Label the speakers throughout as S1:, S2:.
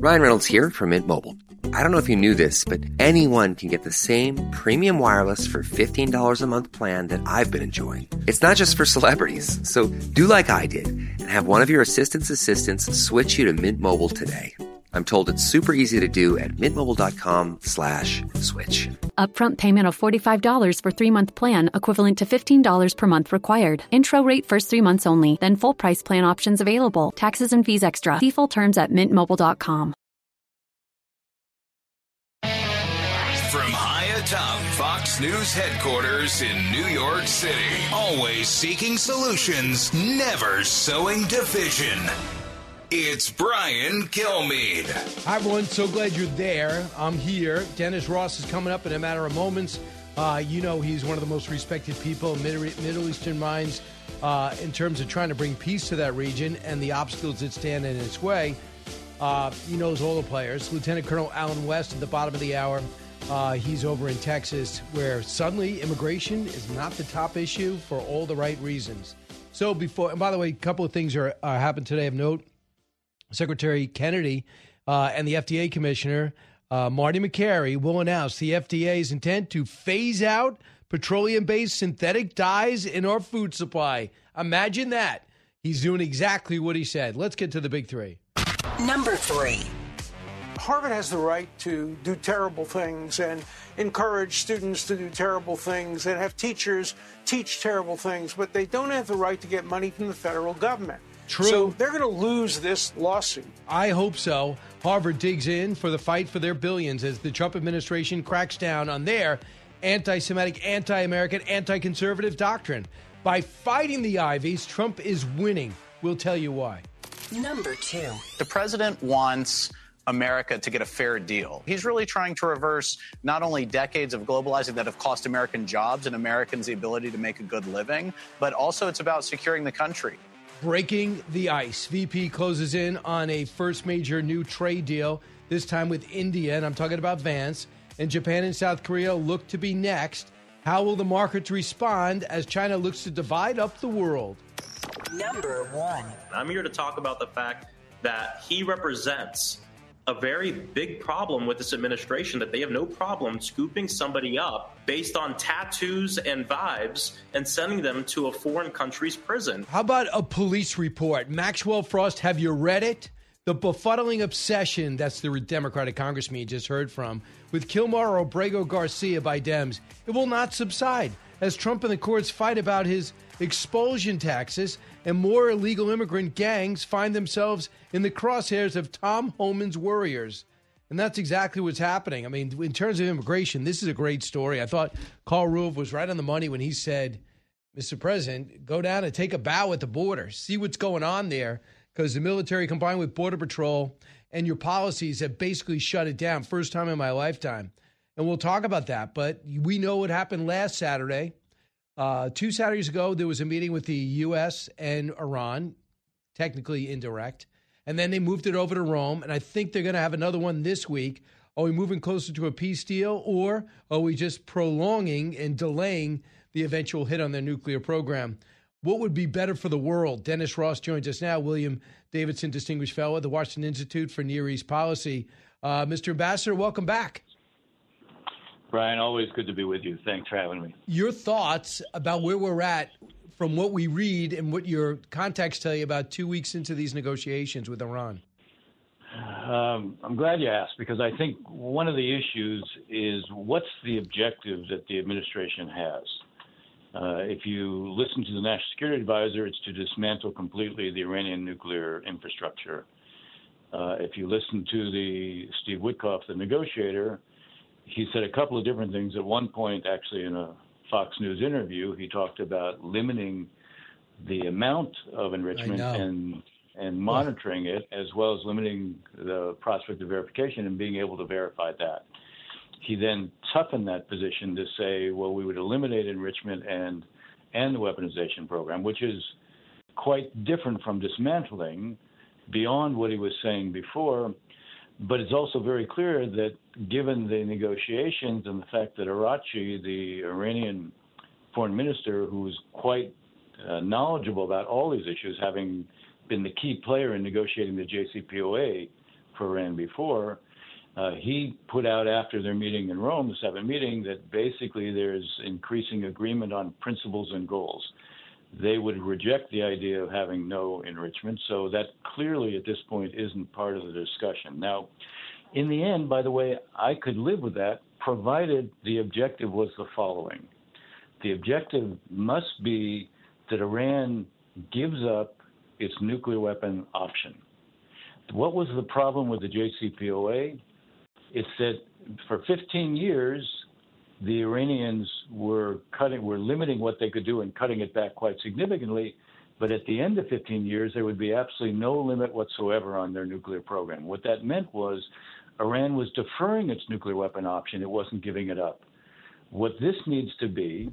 S1: Ryan Reynolds here from Mint Mobile. I don't know if you knew this, but anyone can get the same premium wireless for $15 a month plan that I've been enjoying. It's not just for celebrities. So do like I did and have one of your assistant's assistants switch you to Mint Mobile today. I'm told it's super easy to do at mintmobile.com/switch.
S2: Upfront payment of $45 for 3-month plan, equivalent to $15 per month required. Intro rate first 3 months only, then full price plan options available. Taxes and fees extra. See full terms at mintmobile.com.
S3: From high atop Fox News headquarters in New York City, always seeking solutions, never sowing division. It's Brian Kilmeade.
S4: Hi, everyone. So glad you're there. I'm here. Dennis Ross is coming up in a matter of moments. He's one of the most respected people in Middle Eastern minds in terms of trying to bring peace to that region and the obstacles that stand in its way. He knows all the players. Lieutenant Colonel Allen West at the bottom of the hour. He's over in Texas, where suddenly immigration is not the top issue for all the right reasons. So and by the way, a couple of things are happened today of note. Secretary Kennedy and the FDA Commissioner, Marty Makary, will announce the FDA's intent to phase out petroleum-based synthetic dyes in our food supply. Imagine that. He's doing exactly what he said. Let's get to the big three.
S5: Number 3.
S6: Harvard has the right to do terrible things and encourage students to do terrible things and have teachers teach terrible things, but they don't have the right to get money from the federal government.
S4: True.
S6: So they're going to lose this lawsuit.
S4: I hope so. Harvard digs in for the fight for their billions as the Trump administration cracks down on their anti-Semitic, anti-American, anti-conservative doctrine. By fighting the Ivies, Trump is winning. We'll tell you why.
S5: Number 2.
S7: The president wants America to get a fair deal. He's really trying to reverse not only decades of globalizing that have cost American jobs and Americans the ability to make a good living, but also it's about securing the country.
S4: Breaking the ice. VP closes in on a first major new trade deal, this time with India, and I'm talking about Vance. And Japan and South Korea look to be next. How will the markets respond as China looks to divide up the world?
S5: Number 1.
S8: I'm here to talk about the fact that he represents a very big problem with this administration, that they have no problem scooping somebody up based on tattoos and vibes and sending them to a foreign country's prison.
S4: How about a police report? Maxwell Frost, have you read it? The befuddling obsession, that's the Democratic congressman you just heard from, with Kilmar Obrego Garcia by Dems. It will not subside as Trump and the courts fight about his expulsion taxes, and more illegal immigrant gangs find themselves in the crosshairs of Tom Homan's warriors. And that's exactly what's happening. I mean, in terms of immigration, this is a great story. I thought Karl Rove was right on the money when he said, Mr. President, go down and take a bow at the border. See what's going on there, because the military combined with Border Patrol and your policies have basically shut it down. First time in my lifetime. And we'll talk about that. But we know what happened last Saturday. 2 Saturdays ago, there was a meeting with the U.S. and Iran, technically indirect, and then they moved it over to Rome, and I think they're going to have another one this week. Are we moving closer to a peace deal, or are we just prolonging and delaying the eventual hit on their nuclear program? What would be better for the world? Dennis Ross joins us now. William Davidson, Distinguished Fellow at the Washington Institute for Near East Policy. Mr. Ambassador, welcome back.
S9: Brian, always good to be with you. Thanks for having me. Your
S4: thoughts about where we're at from what we read and what your contacts tell you about 2 weeks into these negotiations with Iran?
S9: I'm glad you asked, because I think one of the issues is what's the objective that the administration has? If you listen to the National Security Advisor, it's to dismantle completely the Iranian nuclear infrastructure. If you listen to Steve Witkoff, the negotiator, he said a couple of different things. At one point, actually, in a Fox News interview, he talked about limiting the amount of enrichment and monitoring it, as well as limiting the prospect of verification and being able to verify that. He then toughened that position to say, well, we would eliminate enrichment and the weaponization program, which is quite different from dismantling, beyond what he was saying before. But it's also very clear that given the negotiations and the fact that Araghchi, the Iranian foreign minister, who's quite knowledgeable about all these issues, having been the key player in negotiating the JCPOA for Iran before. He put out after their meeting in Rome, the 7th meeting, that basically there's increasing agreement on principles and goals. They would reject the idea of having no enrichment, so that clearly at this point isn't part of the discussion. Now, in the end, by the way, I could live with that, provided the objective was the following. The objective must be that Iran gives up its nuclear weapon option. What was the problem with the JCPOA? It's that for 15 years, the Iranians were limiting what they could do and cutting it back quite significantly. But at the end of 15 years, there would be absolutely no limit whatsoever on their nuclear program. What that meant was Iran was deferring its nuclear weapon option. It wasn't giving it up. What this needs to be,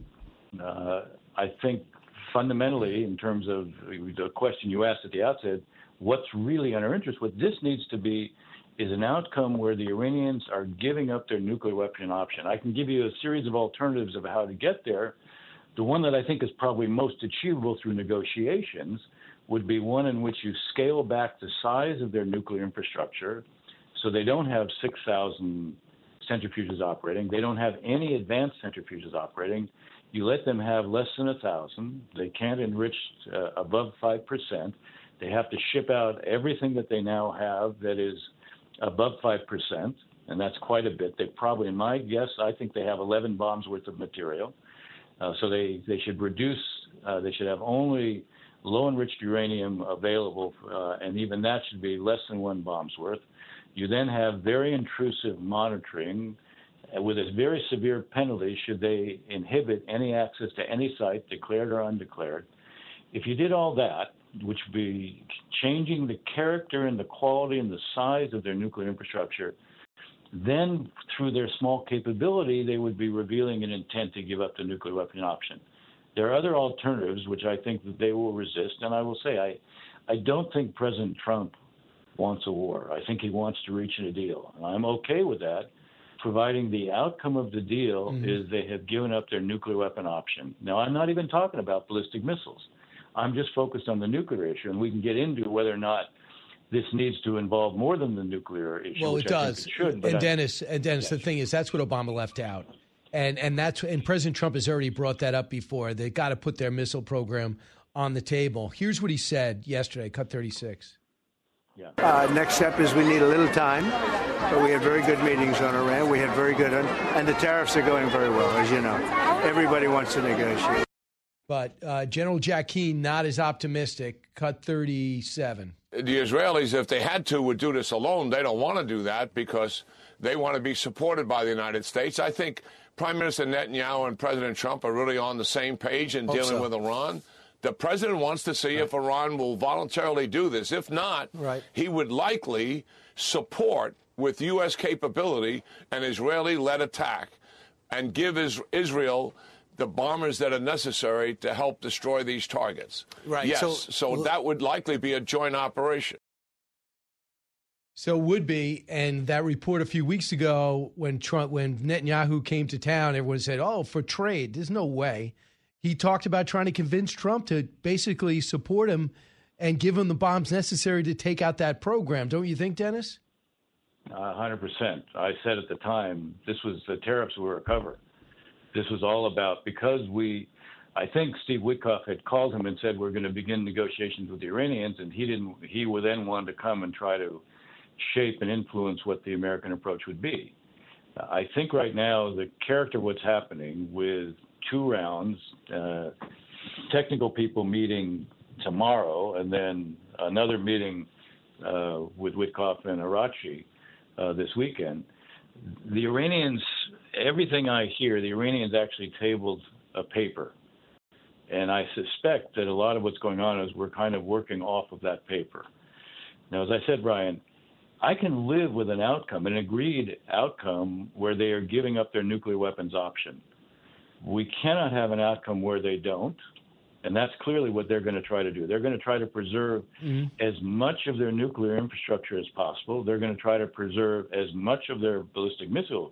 S9: I think, fundamentally, in terms of the question you asked at the outset, what's really in our interest, what this needs to be is an outcome where the Iranians are giving up their nuclear weapon option. I can give you a series of alternatives of how to get there. The one that I think is probably most achievable through negotiations would be one in which you scale back the size of their nuclear infrastructure so they don't have 6,000 centrifuges operating. They don't have any advanced centrifuges operating. You let them have less than 1,000. They can't enrich above 5%. They have to ship out everything that they now have that is above 5%, and that's quite a bit. They probably, in my guess, I think they have 11 bombs worth of material. So they should reduce, they should have only low-enriched uranium available, and even that should be less than 1 bomb's worth. You then have very intrusive monitoring with a very severe penalty should they inhibit any access to any site, declared or undeclared. If you did all that, which would be changing the character and the quality and the size of their nuclear infrastructure, then through their small capability, they would be revealing an intent to give up the nuclear weapon option. There are other alternatives, which I think that they will resist. And I will say, I don't think President Trump wants a war. I think he wants to reach a deal. And I'm okay with that, providing the outcome of the deal is they have given up their nuclear weapon option. Now, I'm not even talking about ballistic missiles. I'm just focused on the nuclear issue, and we can get into whether or not this needs to involve more than the nuclear issue.
S4: Well,
S9: which
S4: it does.
S9: I think it should, but
S4: Dennis,
S9: yes.
S4: The thing is, that's what Obama left out, and President Trump has already brought that up before. They got to put their missile program on the table. Here's what he said yesterday. Cut 36.
S9: Yeah.
S6: Next step is we need a little time, but we had very good meetings on Iran. We had very good, and the tariffs are going very well, as you know. Everybody wants to negotiate.
S4: But General Jack Keane, not as optimistic. Cut 37.
S10: The Israelis, if they had to, would do this alone. They don't want to do that because they want to be supported by the United States. I think Prime Minister Netanyahu and President Trump are really on the same page in dealing with Iran. The president wants to see if Iran will voluntarily do this. If not, he would likely support, with U.S. capability, an Israeli-led attack and give Israel the bombers that are necessary to help destroy these targets.
S4: Right.
S10: Yes. So that would likely be a joint operation.
S4: So it would be, and that report a few weeks ago when Netanyahu came to town, everyone said, "Oh, for trade." There's no way. He talked about trying to convince Trump to basically support him and give him the bombs necessary to take out that program. Don't you think, Dennis?
S9: 100%. I said at the time, this was the tariffs were a cover. This was all about, because I think Steve Witkoff had called him and said, we're going to begin negotiations with the Iranians, and he would then want to come and try to shape and influence what the American approach would be. I think right now the character of what's happening with 2 rounds, technical people meeting tomorrow, and then another meeting with Witkoff and Arachi this weekend, the Iranians, everything I hear, the Iranians actually tabled a paper. And I suspect that a lot of what's going on is we're kind of working off of that paper. Now, as I said, Brian, I can live with an outcome, an agreed outcome, where they are giving up their nuclear weapons option. We cannot have an outcome where they don't. And that's clearly what they're going to try to do. They're going to try to preserve as much of their nuclear infrastructure as possible. They're going to try to preserve as much of their ballistic missile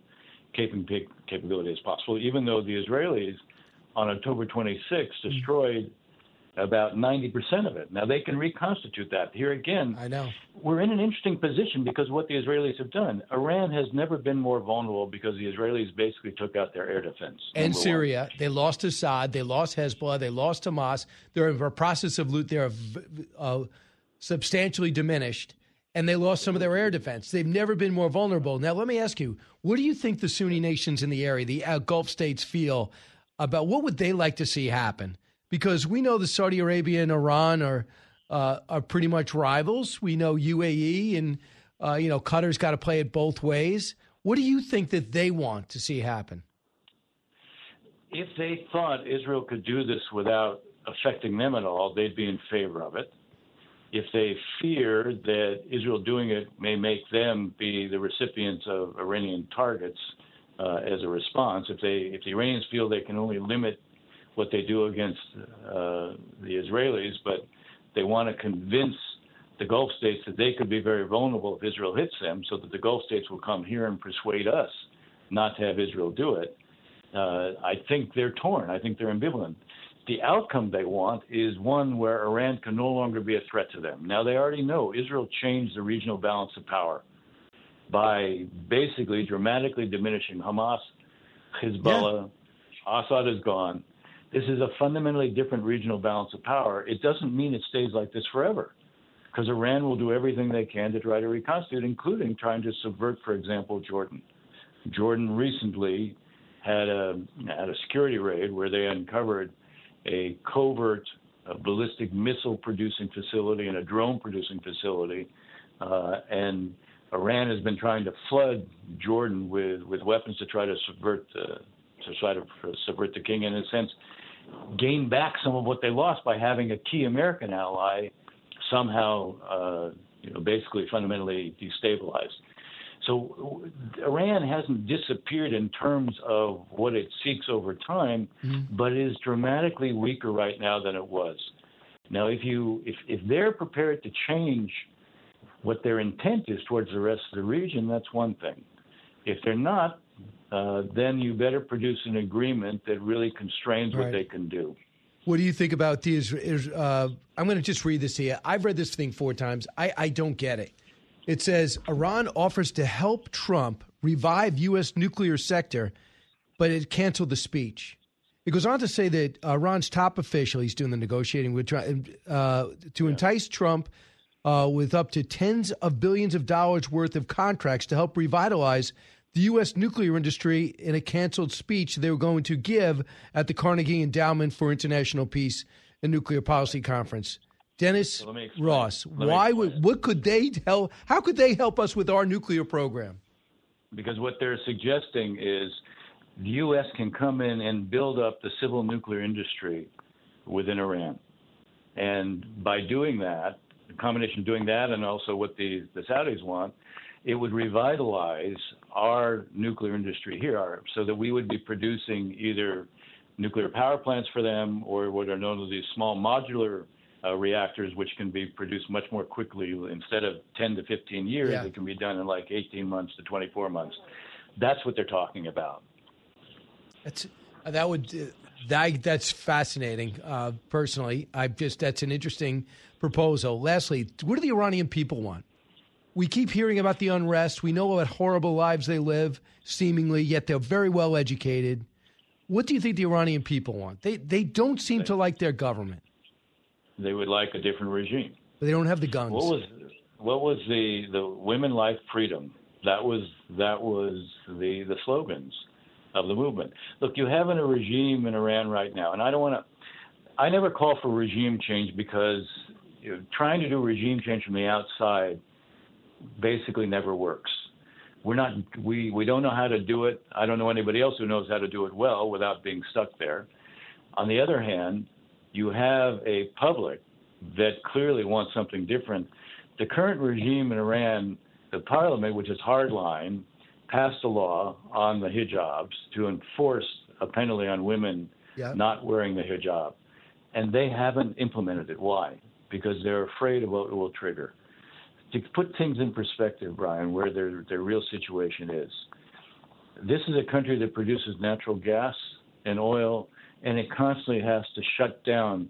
S9: capability as possible, even though the Israelis on October 26th destroyed about 90% of it. Now, they can reconstitute that. Here again,
S4: I know.
S9: We're in an interesting position because what the Israelis have done. Iran has never been more vulnerable because the Israelis basically took out their air defense.
S4: And Syria. They lost Assad. They lost Hezbollah. They lost Hamas. They're in a process of loot. They're substantially diminished. And they lost some of their air defense. They've never been more vulnerable. Now, let me ask you, what do you think the Sunni nations in the area, the Gulf states, feel about what would they like to see happen? Because we know the Saudi Arabia and Iran are pretty much rivals. We know UAE and, Qatar's got to play it both ways. What do you think that they want to see happen?
S9: If they thought Israel could do this without affecting them at all, they'd be in favor of it. If they fear that Israel doing it may make them be the recipients of Iranian targets as a response, if the Iranians feel they can only limit what they do against the Israelis, but they want to convince the Gulf states that they could be very vulnerable if Israel hits them, so that the Gulf states will come here and persuade us not to have Israel do it. I think they're torn. I think they're ambivalent. The outcome they want is one where Iran can no longer be a threat to them. Now, they already know Israel changed the regional balance of power by basically dramatically diminishing Hamas, Hezbollah. Assad is gone. This is a fundamentally different regional balance of power. It doesn't mean it stays like this forever, because Iran will do everything they can to try to reconstitute, including trying to subvert, for example, Jordan. Jordan recently had a security raid where they uncovered a covert ballistic missile producing facility and a drone producing facility, and Iran has been trying to flood Jordan with weapons to try to subvert the king, and in a sense gain back some of what they lost by having a key American ally somehow basically fundamentally destabilized. So Iran hasn't disappeared in terms of what it seeks over time, but is dramatically weaker right now than it was. Now, if they're prepared to change what their intent is towards the rest of the region, that's one thing. If they're not, then you better produce an agreement that really constrains what they can do.
S4: What do you think about these? I'm going to just read this to you. I've read this thing 4 times. I don't get it. It says, Iran offers to help Trump revive U.S. nuclear sector, but it canceled the speech. It goes on to say that Iran's top official, he's doing the negotiating with to entice Trump with up to tens of billions of dollars worth of contracts to help revitalize the U.S. nuclear industry in a canceled speech they were going to give at the Carnegie Endowment for International Peace and Nuclear Policy Conference. Dennis Ross, what could they help? How could they help us with our nuclear program?
S9: Because what they're suggesting is the U.S. can come in and build up the civil nuclear industry within Iran. And by doing that, the combination of doing that and also what the Saudis want, it would revitalize our nuclear industry here so that we would be producing either nuclear power plants for them or what are known as these small modular reactors, which can be produced much more quickly. Instead of 10 to 15 years, it can be done in like 18 months to 24 months. That's what they're talking about.
S4: That's fascinating. Personally, that's an interesting proposal. Lastly, what do the Iranian people want? We keep hearing about the unrest. We know what horrible lives they live, seemingly, yet they're very well educated. What do you think the Iranian people want? They don't seem to like their government.
S9: They would like a different regime.
S4: But they don't have the guns.
S9: What was the women like freedom? That was the slogans of the movement. Look, you have a regime in Iran right now, and I never call for regime change because trying to do regime change from the outside basically never works. We don't know how to do it. I don't know anybody else who knows how to do it well without being stuck there. On the other hand, you have a public that clearly wants something different. The current regime in Iran, the parliament, which is hardline, passed a law on the hijabs to enforce a penalty on women not wearing the hijab. And they haven't implemented it. Why? Because they're afraid of what it will trigger. To put things in perspective, Brian, where their real situation is, this is a country that produces natural gas and oil, and it constantly has to shut down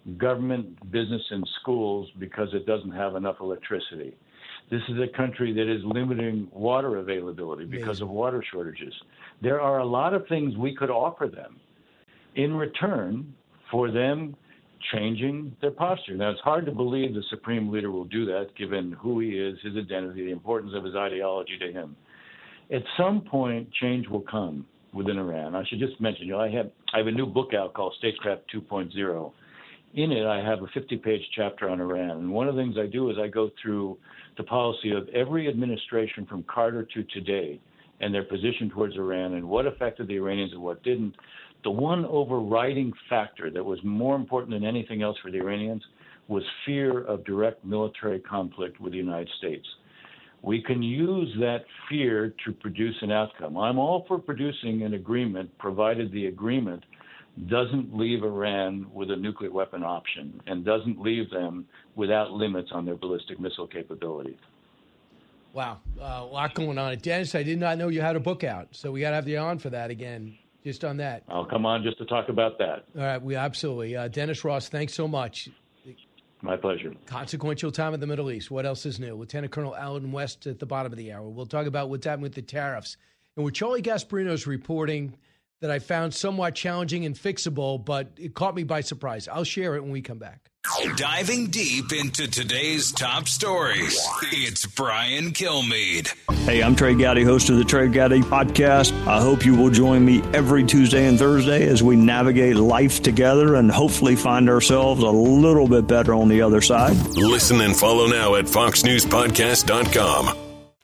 S9: government, business, and schools because it doesn't have enough electricity. This is a country that is limiting water availability because of water shortages. There are a lot of things we could offer them in return for them changing their posture. Now, it's hard to believe the Supreme Leader will do that, given who he is, his identity, the importance of his ideology to him. At some point, change will come within Iran. I should just mention, I have a new book out called Statecraft 2.0. In it, I have a 50-page chapter on Iran. And one of the things I do is I go through the policy of every administration from Carter to today and their position towards Iran and what affected the Iranians and what didn't. The one overriding factor that was more important than anything else for the Iranians was fear of direct military conflict with the United States. We can use that fear to produce an outcome. I'm all for producing an agreement, provided the agreement doesn't leave Iran with a nuclear weapon option and doesn't leave them without limits on their ballistic missile capability.
S4: Wow. A lot going on. Dennis, I did not know you had a book out, so we got to have you on for that again, just on that.
S9: I'll come on just to talk about that.
S4: All right, we absolutely. Dennis Ross, thanks so much.
S9: My pleasure.
S4: Consequential time in the Middle East. What else is new? Lieutenant Colonel Allen West at the bottom of the hour. We'll talk about what's happening with the tariffs. And with Charlie Gasparino's reporting that I found somewhat challenging and fixable, but it caught me by surprise. I'll share it when we come back.
S3: Diving deep into today's top stories, it's Brian Kilmeade.
S11: Hey, I'm Trey Gowdy, host of the Trey Gowdy Podcast. I hope you will join me every Tuesday and Thursday as we navigate life together and hopefully find ourselves a little bit better on the other side.
S12: Listen and follow now at foxnewspodcast.com.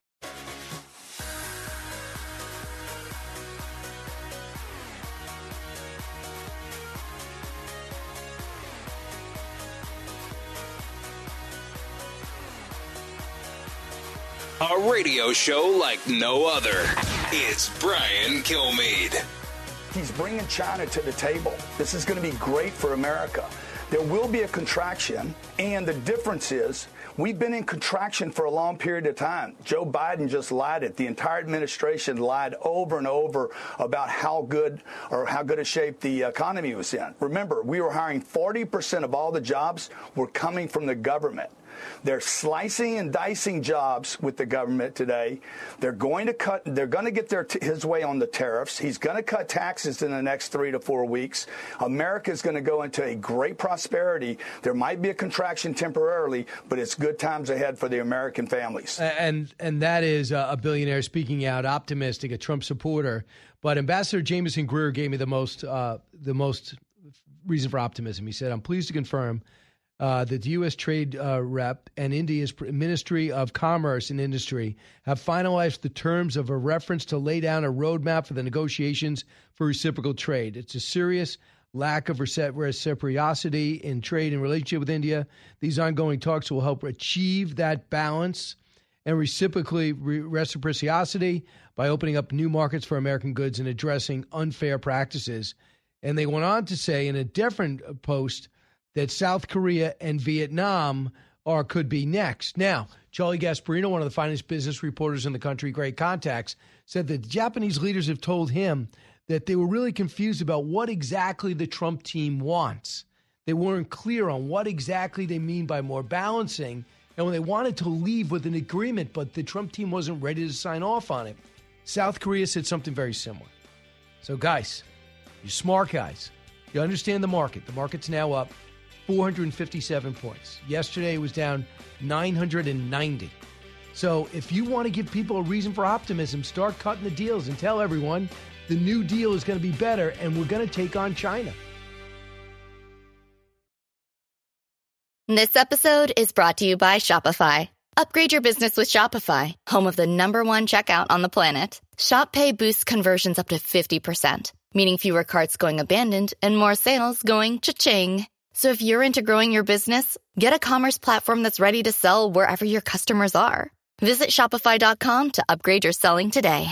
S3: A radio show like no other. It's Brian Kilmeade.
S13: He's bringing China to the table. This is going to be great for America. There will be a contraction, and the difference is we've been in contraction for a long period of time. Joe Biden just lied it. The entire administration lied over and over about how good a shape the economy was in. Remember, we were hiring 40% of all the jobs were coming from the government. They're slicing and dicing jobs with the government today. They're going to get his way on the tariffs. He's going to cut taxes in the next 3 to 4 weeks. America is going to go into a great prosperity. There might be a contraction temporarily, but it's good times ahead for the American families.
S4: And that is a billionaire speaking out, optimistic, a Trump supporter. But Ambassador Jameson Greer gave me the most reason for optimism. He said, "I'm pleased to confirm that the U.S. Trade Rep and India's Ministry of Commerce and Industry have finalized the terms of a reference to lay down a roadmap for the negotiations for reciprocal trade. It's a serious lack of reciprocity in trade and relationship with India. These ongoing talks will help achieve that balance and reciprocity by opening up new markets for American goods and addressing unfair practices." And they went on to say in a different post that South Korea and Vietnam could be next. Now, Charlie Gasparino, one of the finest business reporters in the country, great contacts, said that the Japanese leaders have told him that they were really confused about what exactly the Trump team wants. They weren't clear on what exactly they mean by more balancing, and when they wanted to leave with an agreement, but the Trump team wasn't ready to sign off on it. South Korea said something very similar. So, guys, you're smart guys. You understand the market. The market's now up 457 points. Yesterday it was down 990. So if you want to give people a reason for optimism, start cutting the deals and tell everyone the new deal is going to be better and we're going to take on China.
S14: This episode is brought to you by Shopify. Upgrade your business with Shopify, home of the #1 checkout on the planet. Shop Pay boosts conversions up to 50%, meaning fewer carts going abandoned and more sales going cha-ching. So if you're into growing your business, get a commerce platform that's ready to sell wherever your customers are. Visit Shopify.com to upgrade your selling today.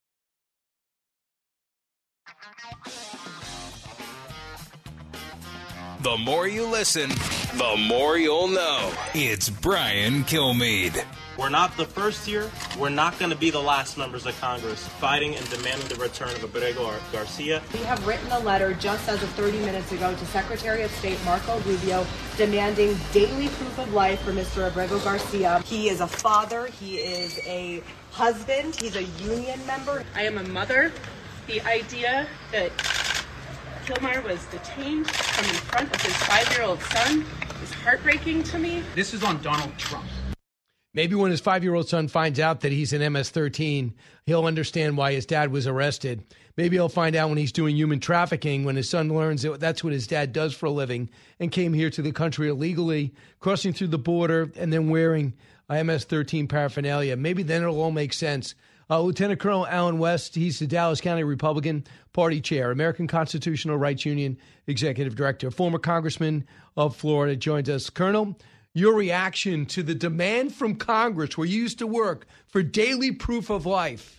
S3: The more you listen, the more you'll know. It's Brian Kilmeade.
S8: We're not the first here. We're not going to be the last members of Congress fighting and demanding the return of Abrego Garcia.
S15: We have written a letter just as of 30 minutes ago to Secretary of State Marco Rubio demanding daily proof of life for Mr. Abrego Garcia. He is a father. He is a husband. He's a union member.
S16: I am a mother. The idea that Kilmeyer was detained from in front of his 5-year-old son is heartbreaking to me.
S17: This is on Donald Trump.
S4: Maybe when his 5-year-old son finds out that he's an MS-13, he'll understand why his dad was arrested. Maybe he'll find out when he's doing human trafficking, when his son learns that that's what his dad does for a living and came here to the country illegally, crossing through the border, and then wearing MS-13 paraphernalia. Maybe then it'll all make sense. Lieutenant Colonel Allen West, he's the Dallas County Republican Party Chair, American Constitutional Rights Union Executive Director, former Congressman of Florida, joins us. Colonel, your reaction to the demand from Congress, where you used to work, for daily proof of life.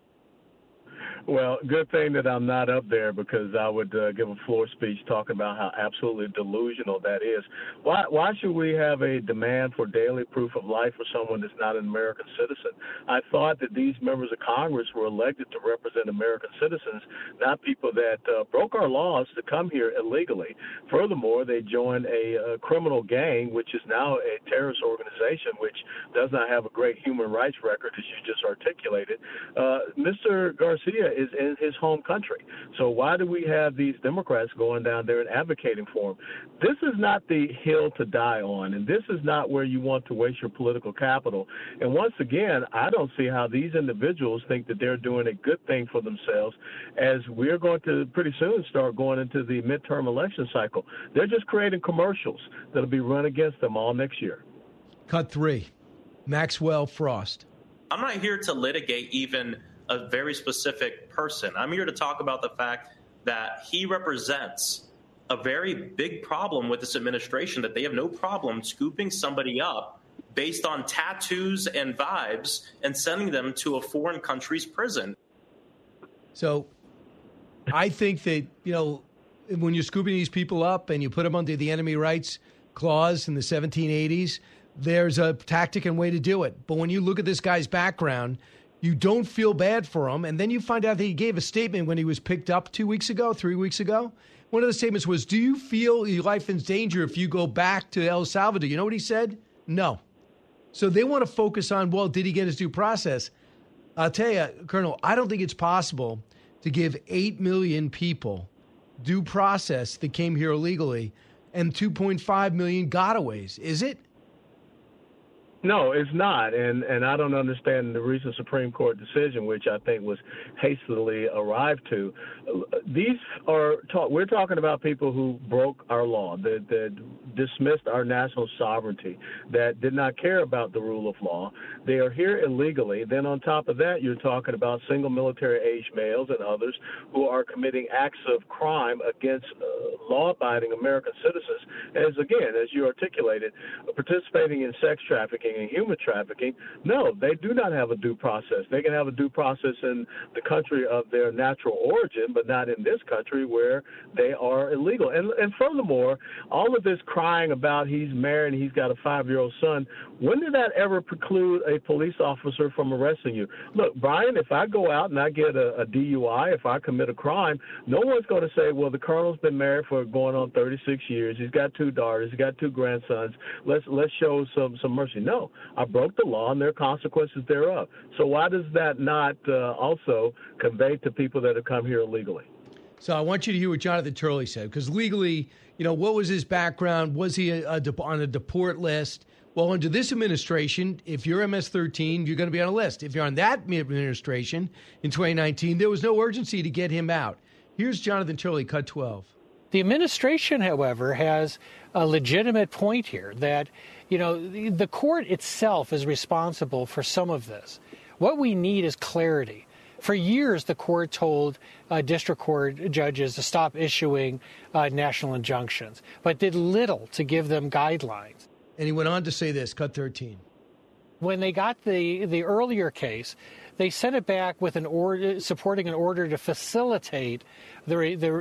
S18: Well, good thing that I'm not up there, because I would give a floor speech talking about how absolutely delusional that is. Why should we have a demand for daily proof of life for someone that's not an American citizen? I thought that these members of Congress were elected to represent American citizens, not people that broke our laws to come here illegally. Furthermore, they joined a criminal gang, which is now a terrorist organization, which does not have a great human rights record, as you just articulated. Mr. Garcia is in his home country. So why do we have these Democrats going down there and advocating for him? This is not the hill to die on, and this is not where you want to waste your political capital. And once again, I don't see how these individuals think that they're doing a good thing for themselves, as we're going to pretty soon start going into the midterm election cycle. They're just creating commercials that'll be run against them all next year.
S4: Cut 3. Maxwell Frost.
S8: I'm not here to litigate even a very specific person. I'm here to talk about the fact that he represents a very big problem with this administration, that they have no problem scooping somebody up based on tattoos and vibes and sending them to a foreign country's prison.
S4: So I think that, when you're scooping these people up and you put them under the enemy rights clause in the 1780s, there's a tactic and way to do it. But when you look at this guy's background, you don't feel bad for him. And then you find out that he gave a statement when he was picked up 3 weeks ago. One of the statements was, do you feel your life is in danger if you go back to El Salvador? You know what he said? No. So they want to focus on, well, did he get his due process? I'll tell you, Colonel, I don't think it's possible to give 8 million people due process that came here illegally and 2.5 million gotaways. Is it?
S18: No, it's not, and I don't understand the recent Supreme Court decision, which I think was hastily arrived to. We're talking about people who broke our law, that dismissed our national sovereignty, that did not care about the rule of law. They are here illegally. Then on top of that, you're talking about single military-age males and others who are committing acts of crime against law-abiding American citizens. As you articulated, participating in sex trafficking and human trafficking, no, they do not have a due process. They can have a due process in the country of their natural origin, but not in this country where they are illegal. And furthermore, all of this crying about he's married and he's got a 5-year-old son, when did that ever preclude a police officer from arresting you? Look, Brian, if I go out and I get a DUI, if I commit a crime, no one's going to say, well, the colonel's been married for going on 36 years. He's got 2 daughters. He's got 2 grandsons. Let's show some mercy. No, I broke the law, and there are consequences thereof. So why does that not also convey to people that have come here illegally?
S4: So I want you to hear what Jonathan Turley said, because legally, what was his background? Was he on a deport list? Well, under this administration, if you're MS-13, you're going to be on a list. If you're on that administration in 2019, there was no urgency to get him out. Here's Jonathan Turley, cut 12.
S19: The administration, however, has a legitimate point here that, the court itself is responsible for some of this. What we need is clarity. For years, the court told district court judges to stop issuing national injunctions, but did little to give them guidelines.
S4: And he went on to say this, cut 13.
S19: When they got the earlier case, they sent it back with an order supporting an order to facilitate the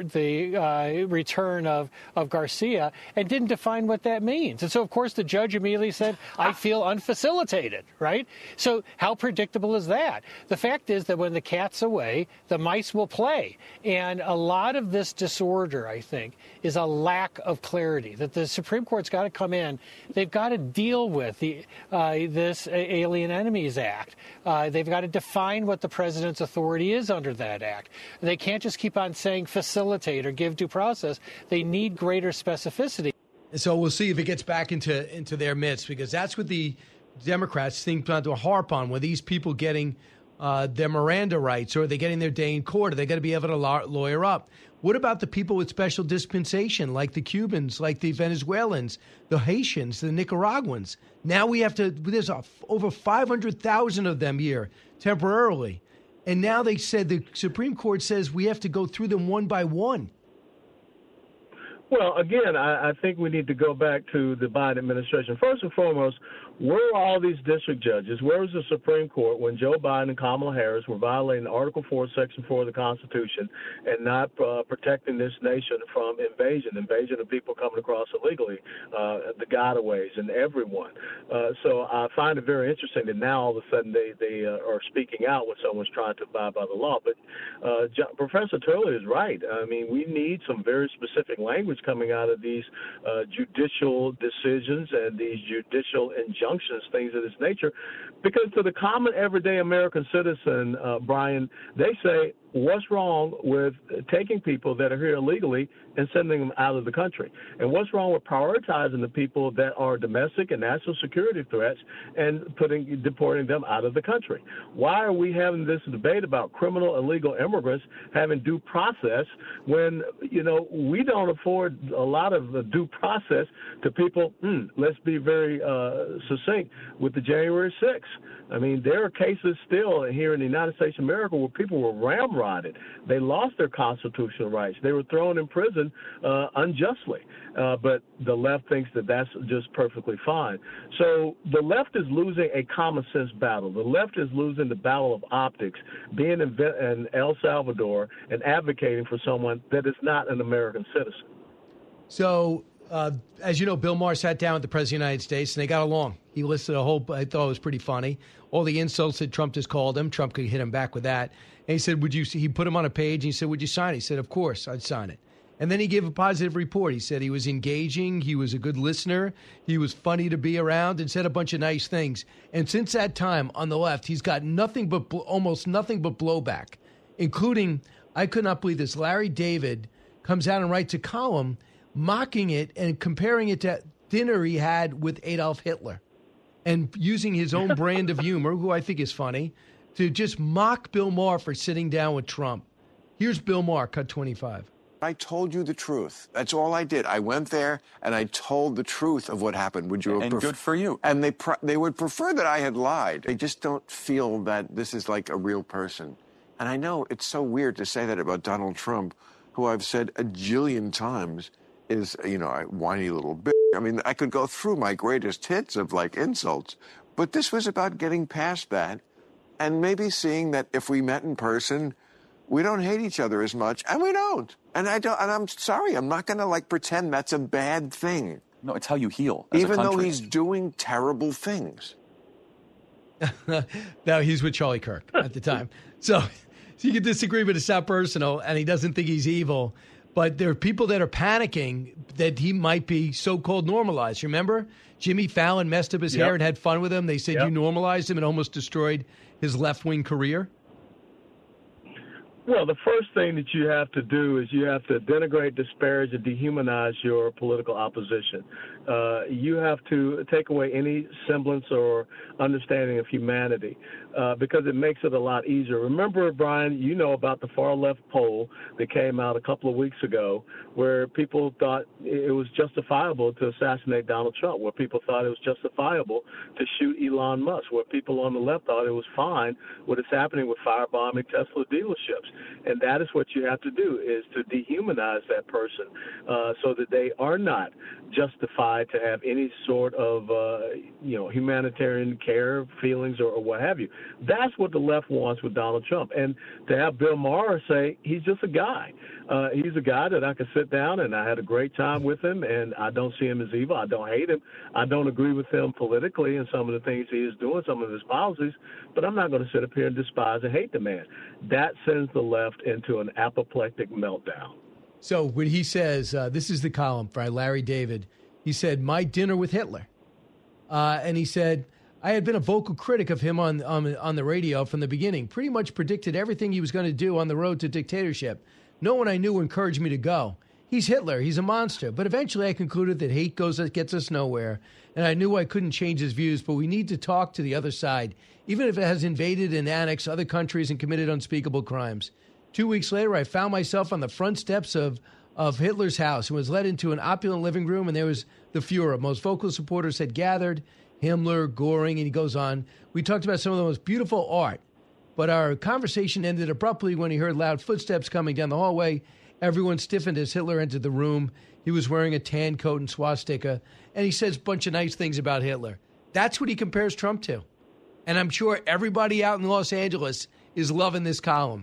S19: return of Garcia, and didn't define what that means. And so, of course, the judge immediately said, I feel unfacilitated, right? So how predictable is that? The fact is that when the cat's away, the mice will play. And a lot of this disorder, I think, is a lack of clarity, that the Supreme Court's got to come in. They've got to deal with this Alien Enemies Act. They've got to define what the president's authority is under that act. They can't just keep on saying facilitate or give due process. They need greater specificity.
S4: So we'll see if it gets back into their midst, because that's what the Democrats seem to harp on, where these people getting their Miranda rights, or are they getting their day in court? Are they going to be able to lawyer up? What about the people with special dispensation, like the Cubans, like the Venezuelans, the Haitians, the Nicaraguans? Now we have to, there's over 500,000 of them here temporarily. And now they said, the Supreme Court says we have to go through them one by one.
S18: Well, again, I think we need to go back to the Biden administration. First and foremost, where are all these district judges? Where was the Supreme Court when Joe Biden and Kamala Harris were violating Article 4, Section 4 of the Constitution and not protecting this nation from invasion of people coming across illegally, the gotaways and everyone? So I find it very interesting that now all of a sudden they are speaking out when someone's trying to abide by the law. But Professor Turley is right. I mean, we need some very specific language coming out of these judicial decisions and these judicial injunctions, things of this nature, because to the common everyday American citizen, Brian, they say, what's wrong with taking people that are here illegally and sending them out of the country? And what's wrong with prioritizing the people that are domestic and national security threats and deporting them out of the country? Why are we having this debate about criminal illegal immigrants having due process when, we don't afford a lot of due process to people? Let's be very succinct with the January 6th. I mean, there are cases still here in the United States of America where people were ramrodded. They lost their constitutional rights. They were thrown in prison unjustly. But the left thinks that that's just perfectly fine. So the left is losing a common sense battle. The left is losing the battle of optics, being in El Salvador and advocating for someone that is not an American citizen.
S4: So, as you know, Bill Maher sat down with the President of the United States, and they got along. He listed a whole, I thought it was pretty funny, all the insults that Trump just called him. Trump could hit him back with that. And he said, he put him on a page, and he said, would you sign it? He said, of course, I'd sign it. And then he gave a positive report. He said he was engaging, he was a good listener, he was funny to be around, and said a bunch of nice things. And since that time, on the left, he's got almost nothing but blowback, including, I could not believe this, Larry David comes out and writes a column mocking it and comparing it to dinner he had with Adolf Hitler, and using his own brand of humor, who I think is funny, to just mock Bill Maher for sitting down with Trump. Here's Bill Maher, cut 25.
S17: I told you the truth. That's all I did. I went there and I told the truth of what happened. Would you?
S20: And good for you.
S17: And they would prefer that I had lied. They just don't feel that this is like a real person. And I know it's so weird to say that about Donald Trump, who I've said a jillion times is, a whiny little bitch. I mean, I could go through my greatest hits of insults, but this was about getting past that and maybe seeing that if we met in person, we don't hate each other as much, and we don't. And I'm sorry, I'm not going to pretend that's a bad thing.
S20: No, it's how you heal as a
S17: even
S20: country.
S17: though he's doing terrible things.
S4: Now, he's with Charlie Kirk at the time. So you can disagree, but it's not personal, and he doesn't think he's evil. But there are people that are panicking that he might be so-called normalized. Remember? Jimmy Fallon messed up his hair and had fun with him. They said you normalized him and almost destroyed his left-wing career.
S18: Well, the first thing that you have to do is you have to denigrate, disparage, and dehumanize your political opposition. You have to take away any semblance or understanding of humanity because it makes it a lot easier. Remember, Brian, you know about the far left poll that came out a couple of weeks ago where people thought it was justifiable to assassinate Donald Trump, where people thought it was justifiable to shoot Elon Musk, where people on the left thought it was fine what is happening with firebombing Tesla dealerships. And that is what you have to do, is to dehumanize that person so that they are not justified to have any sort of, humanitarian care, feelings, or what have you. That's what the left wants with Donald Trump. And to have Bill Maher say he's just a guy. He's a guy that I could sit down and I had a great time with him, and I don't see him as evil. I don't hate him. I don't agree with him politically and some of the things he is doing, some of his policies, but I'm not going to sit up here and despise and hate the man. That sends the left into an apoplectic meltdown.
S4: So when he says, this is the column by Larry David, he said, "My dinner with Hitler." And he said, "I had been a vocal critic of him on the radio from the beginning, pretty much predicted everything he was going to do on the road to dictatorship. No one I knew encouraged me to go. He's Hitler. He's a monster. But eventually I concluded that hate gets us nowhere. And I knew I couldn't change his views, but we need to talk to the other side, even if it has invaded and annexed other countries and committed unspeakable crimes. 2 weeks later, I found myself on the front steps of Hitler's house and was led into an opulent living room, and there was the Fuhrer. Most vocal supporters had gathered, Himmler, Goring, and he goes on. We talked about some of the most beautiful art. But our conversation ended abruptly when he heard loud footsteps coming down the hallway. Everyone stiffened as Hitler entered the room. He was wearing a tan coat and swastika, and he says a bunch of nice things about Hitler. That's what he compares Trump to. And I'm sure everybody out in Los Angeles is loving this column.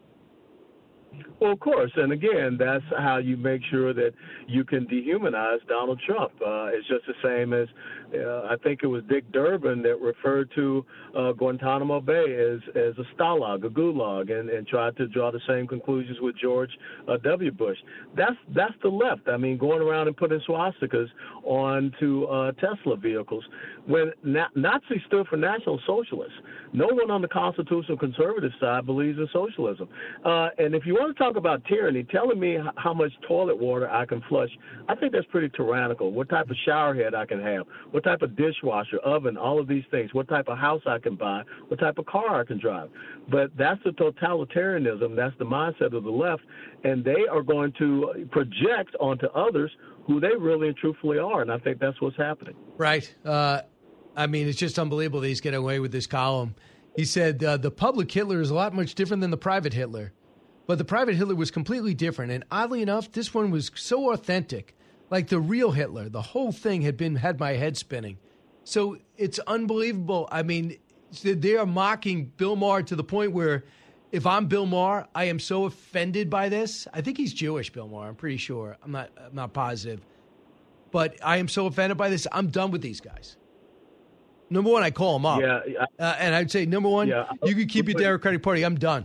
S18: Well, of course. And again, that's how you make sure that you can dehumanize Donald Trump. It's just the same as I think it was Dick Durbin that referred to Guantanamo Bay as a stalag, a gulag, and tried to draw the same conclusions with George W. Bush. That's the left. I mean, going around and putting swastikas onto Tesla vehicles. When Nazis stood for National Socialists, no one on the constitutional conservative side believes in socialism. And if you want to talk about tyranny, telling me how much toilet water I can flush, I think that's pretty tyrannical. What type of shower head I can have, what type of dishwasher, oven, all of these things, what type of house I can buy, what type of car I can drive. But that's the totalitarianism. That's the mindset of the left. And they are going to project onto others who they really and truthfully are. And I think that's what's happening.
S4: Right. I mean, it's just unbelievable that he's getting away with this column. He said the public Hitler is a lot much different than the private Hitler. But the private Hitler was completely different. And oddly enough, this one was so authentic. Like the real Hitler, the whole thing had my head spinning. So it's unbelievable. I mean, they are mocking Bill Maher to the point where if I'm Bill Maher, I am so offended by this. I think he's Jewish, Bill Maher. I'm pretty sure. I'm not positive. But I am so offended by this. I'm done with these guys. Number one, I call them up.
S18: Yeah,
S4: and I'd say, number one, you can keep your Democratic Party. I'm done.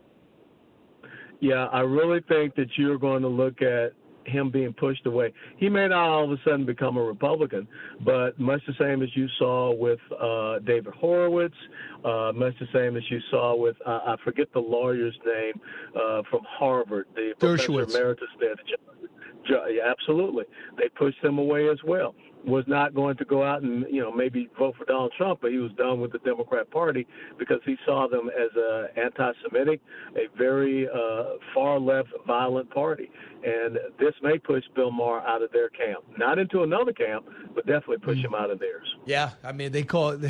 S18: Yeah, I really think that you're going to look at him being pushed away. He may not all of a sudden become a Republican, but much the same as you saw with David Horowitz, much the same as you saw with, I forget the lawyer's name from Harvard, the professor emeritus there. Yeah, absolutely. They pushed him away as well. Was not going to go out and, maybe vote for Donald Trump, but he was done with the Democrat Party because he saw them as anti-Semitic, a very far-left violent party. And this may push Bill Maher out of their camp. Not into another camp, but definitely push him out of theirs.
S4: Yeah, I mean, they call it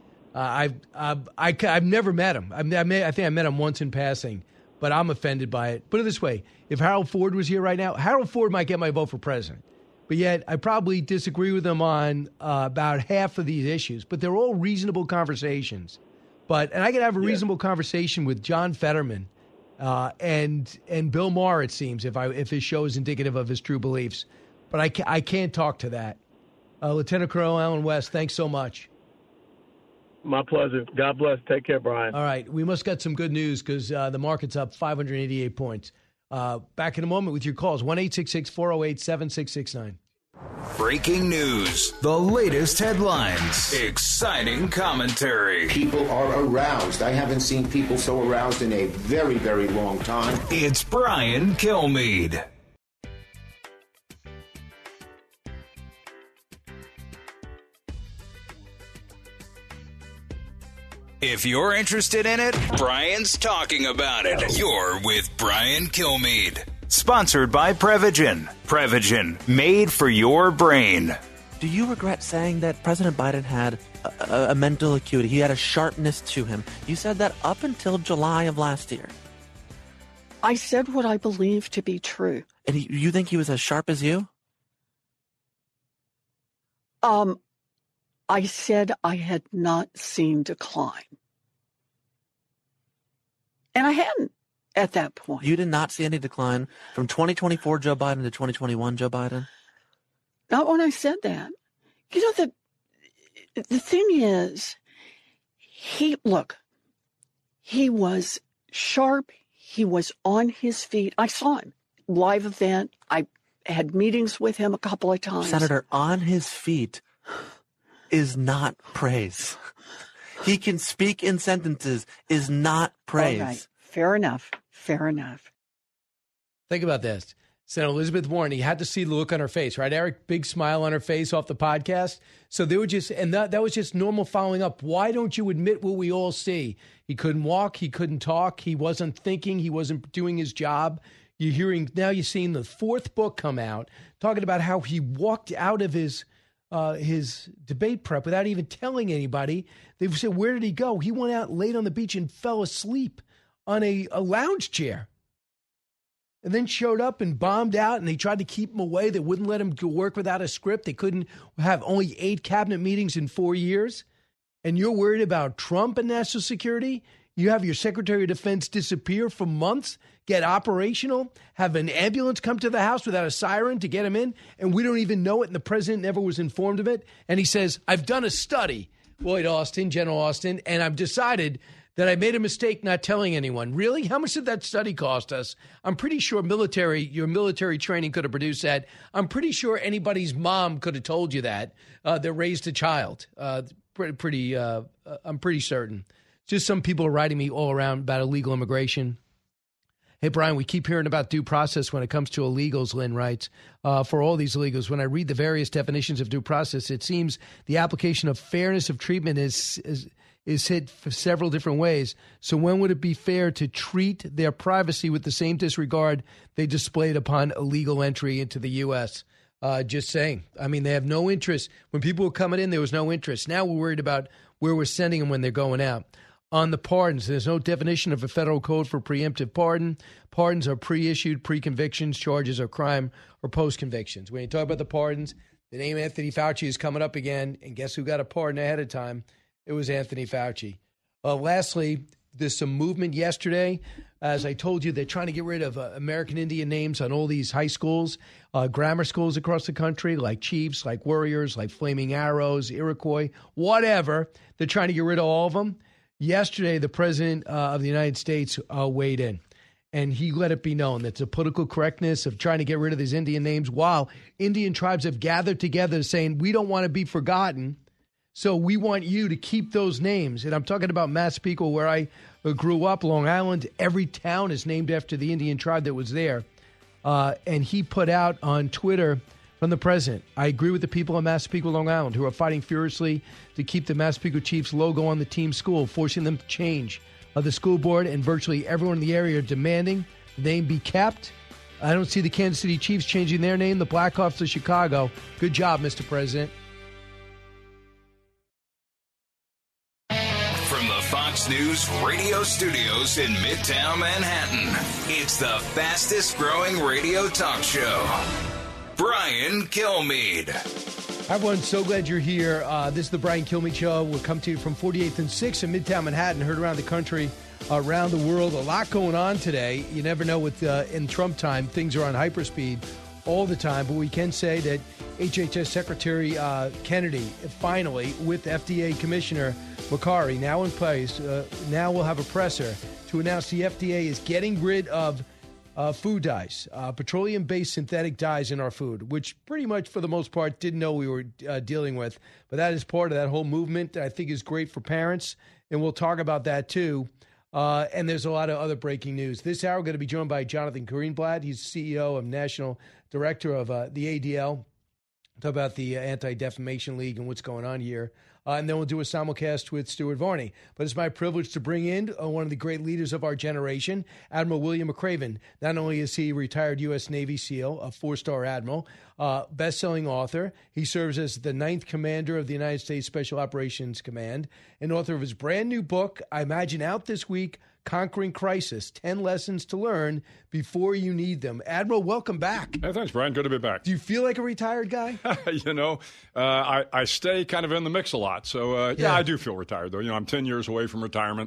S4: I've never met him. I think I met him once in passing, but I'm offended by it. Put it this way, if Harold Ford was here right now, Harold Ford might get my vote for president. But yet, I probably disagree with him on about half of these issues. But they're all reasonable conversations. And I could have a reasonable conversation with John Fetterman and Bill Maher, it seems, if his show is indicative of his true beliefs. But I can't talk to that. Lieutenant Colonel Alan West, thanks so much.
S18: My pleasure. God bless. Take care, Brian.
S4: All right. We must get some good news because the market's up 588 points. Back in a moment with your calls, 1-866-408-7669.
S3: Breaking news, the latest headlines, exciting commentary.
S20: People are aroused. I haven't seen people so aroused in a very, very long time.
S3: It's Brian Kilmeade. If you're interested in it, Brian's talking about it. You're with Brian Kilmeade. Sponsored by Prevagen. Prevagen, made for your brain.
S21: Do you regret saying that President Biden had a mental acuity? He had a sharpness to him. You said that up until July of last year.
S22: I said what I believe to be true.
S21: And you think he was as sharp as you?
S22: I said I had not seen decline. hadn't at that point.
S21: You did not see any decline from 2024 Joe Biden to 2021 Joe Biden?
S22: Not when I said that. You know, the thing is, he was sharp. He was on his feet. I saw him. Live event. I had meetings with him a couple of times.
S21: Senator, on his feet is not praise. He can speak in sentences is not praise.
S22: All right. Fair enough. Fair enough.
S4: Think about this. Senator Elizabeth Warren, you had to see the look on her face, right, Eric? Big smile on her face off the podcast. So they were just, and that was just normal following up. Why don't you admit what we all see? He couldn't walk. He couldn't talk. He wasn't thinking. He wasn't doing his job. Now you're seeing the fourth book come out talking about how he walked out of his debate prep without even telling anybody. They said, where did he go? He went out late on the beach and fell asleep on a lounge chair. And then showed up and bombed out, and they tried to keep him away. They wouldn't let him go work without a script. They couldn't have only 8 cabinet meetings in 4 years. And you're worried about Trump and national security? You have your Secretary of Defense disappear for months, get operational, have an ambulance come to the house without a siren to get him in, and we don't even know it, and the president never was informed of it. And he says, I've done a study, Lloyd Austin, General Austin, and I've decided that I made a mistake not telling anyone. Really? How much did that study cost us? I'm pretty sure your military training could have produced that. I'm pretty sure anybody's mom could have told you that raised a child. I'm pretty certain. Just some people are writing me all around about illegal immigration. Hey, Brian, we keep hearing about due process when it comes to illegals, Lynn writes. For all these illegals, when I read the various definitions of due process, it seems the application of fairness of treatment is hit for several different ways. So when would it be fair to treat their privacy with the same disregard they displayed upon illegal entry into the U.S.? Just saying. I mean, they have no interest. When people were coming in, there was no interest. Now we're worried about where we're sending them when they're going out. On the pardons, there's no definition of a federal code for preemptive pardon. Pardons are pre-issued, pre-convictions. Charges are crime or post-convictions. When you talk about the pardons, the name Anthony Fauci is coming up again. And guess who got a pardon ahead of time? It was Anthony Fauci. Lastly, there's some movement yesterday. As I told you, they're trying to get rid of American Indian names on all these high schools, grammar schools across the country, like Chiefs, like Warriors, like Flaming Arrows, Iroquois, whatever. They're trying to get rid of all of them. Yesterday, the president of the United States weighed in, and he let it be known that the political correctness of trying to get rid of these Indian names while Indian tribes have gathered together saying, we don't want to be forgotten. So we want you to keep those names. And I'm talking about Massapequa, where I grew up, Long Island. Every town is named after the Indian tribe that was there. And he put out on Twitter from the president, I agree with the people of Massapequa, Long Island, who are fighting furiously to keep the Massapequa Chiefs logo on the team school, forcing them to change. The school board and virtually everyone in the area are demanding the name be kept. I don't see the Kansas City Chiefs changing their name, the Blackhawks of Chicago. Good job, Mr. President.
S3: Fox News radio studios in Midtown Manhattan. It's the fastest growing radio talk show. Brian Kilmeade.
S4: Hi, everyone. So glad you're here. This is the Brian Kilmeade Show. We'll come to you from 48th and 6th in Midtown Manhattan. Heard around the country, around the world. A lot going on today. You never know with in Trump time, things are on hyperspeed all the time. But we can say that HHS Secretary Kennedy, finally, with FDA Commissioner Makary now in place, now we'll have a presser to announce the FDA is getting rid of food dyes, petroleum-based synthetic dyes in our food, which pretty much for the most part didn't know we were dealing with. But that is part of that whole movement that I think is great for parents, and we'll talk about that too. And there's a lot of other breaking news. This hour we're going to be joined by Jonathan Greenblatt. He's CEO and National Director of the ADL. Talk about the Anti-Defamation League and what's going on here. And then we'll do a simulcast with Stuart Varney. But it's my privilege to bring in one of the great leaders of our generation, Admiral William McRaven. Not only is he a retired U.S. Navy SEAL, a 4-star admiral, best-selling author, he serves as the 9th Commander of the United States Special Operations Command, and author of his brand new book, I imagine out this week, Conquering Crisis, 10 Lessons to Learn Before You Need Them. Admiral, welcome back.
S1: Hey, thanks, Brian. Good to be back.
S4: Do you feel like a retired guy?
S1: I stay kind of in the mix a lot. So, yeah, I do feel retired, though. I'm 10 years away from retirement.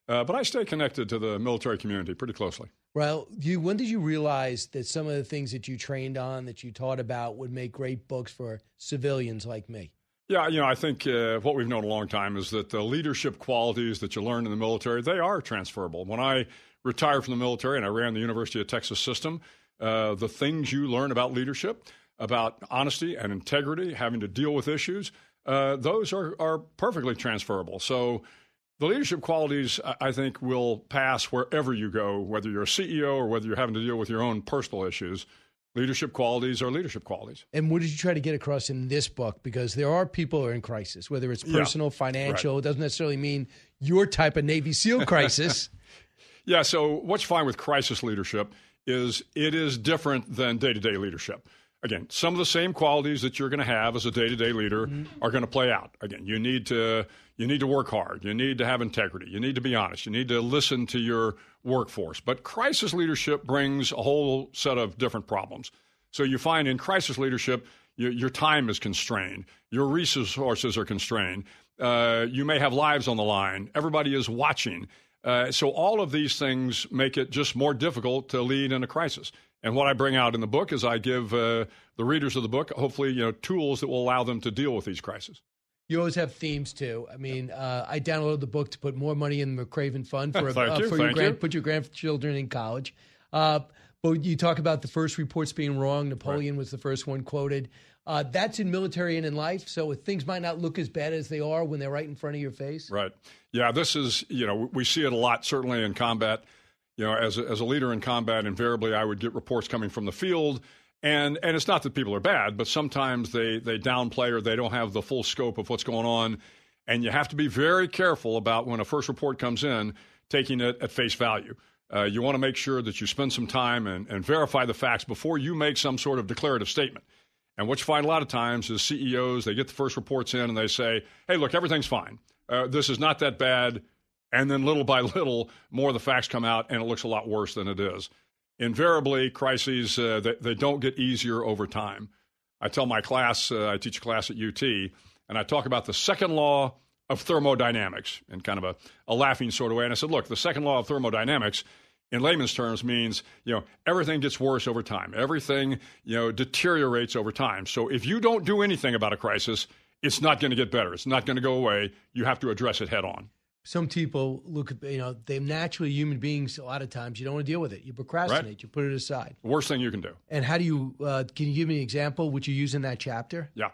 S1: But I stay connected to the military community pretty closely.
S4: Well, when did you realize that some of the things that you trained on, that you taught about, would make great books for civilians like me?
S1: Yeah, I think what we've known a long time is that the leadership qualities that you learn in the military, they are transferable. When I retired from the military and I ran the University of Texas system, the things you learn about leadership, about honesty and integrity, having to deal with issues, those are perfectly transferable. So the leadership qualities, I think, will pass wherever you go, whether you're a CEO or whether you're having to deal with your own personal issues. Leadership qualities are leadership qualities.
S4: And what did you try to get across in this book? Because there are people who are in crisis, whether it's personal, financial. Right. It doesn't necessarily mean your type of Navy SEAL crisis.
S1: Yeah, so what's fine with crisis leadership is it is different than day-to-day leadership. Again, some of the same qualities that you're going to have as a day-to-day leader are going to play out. Again, you need to work hard. You need to have integrity. You need to be honest. You need to listen to your workforce. But crisis leadership brings a whole set of different problems. So you find in crisis leadership, your time is constrained. Your resources are constrained. You may have lives on the line. Everybody is watching. So all of these things make it just more difficult to lead in a crisis. And what I bring out in the book is I give the readers of the book, hopefully, tools that will allow them to deal with these crises.
S4: You always have themes, too. I mean, I downloaded the book to put more money in the McCraven Fund for put your grandchildren in college. But you talk about the first reports being wrong. Napoleon was the first one quoted. That's in military and in life, so things might not look as bad as they are when they're right in front of your face.
S1: Right. Yeah, this is, we see it a lot, certainly in combat. As a leader in combat, invariably I would get reports coming from the field, and it's not that people are bad, but sometimes they downplay or they don't have the full scope of what's going on, and you have to be very careful about when a first report comes in, taking it at face value. You want to make sure that you spend some time and verify the facts before you make some sort of declarative statement. And what you find a lot of times is CEOs, they get the first reports in and they say, hey, look, everything's fine. This is not that bad. And then little by little, more of the facts come out, and it looks a lot worse than it is. Invariably, crises, they don't get easier over time. I tell my class, I teach a class at UT, and I talk about the second law of thermodynamics in kind of a laughing sort of way. And I said, look, the second law of thermodynamics, in layman's terms, means, everything gets worse over time. Everything, deteriorates over time. So if you don't do anything about a crisis, it's not going to get better. It's not going to go away. You have to address it head on.
S4: Some people look at, they're naturally human beings. A lot of times you don't want to deal with it. You procrastinate. Right. You put it aside.
S1: Worst thing you can do.
S4: And how do you, can you give me an example, which you use in that chapter?
S1: Yeah.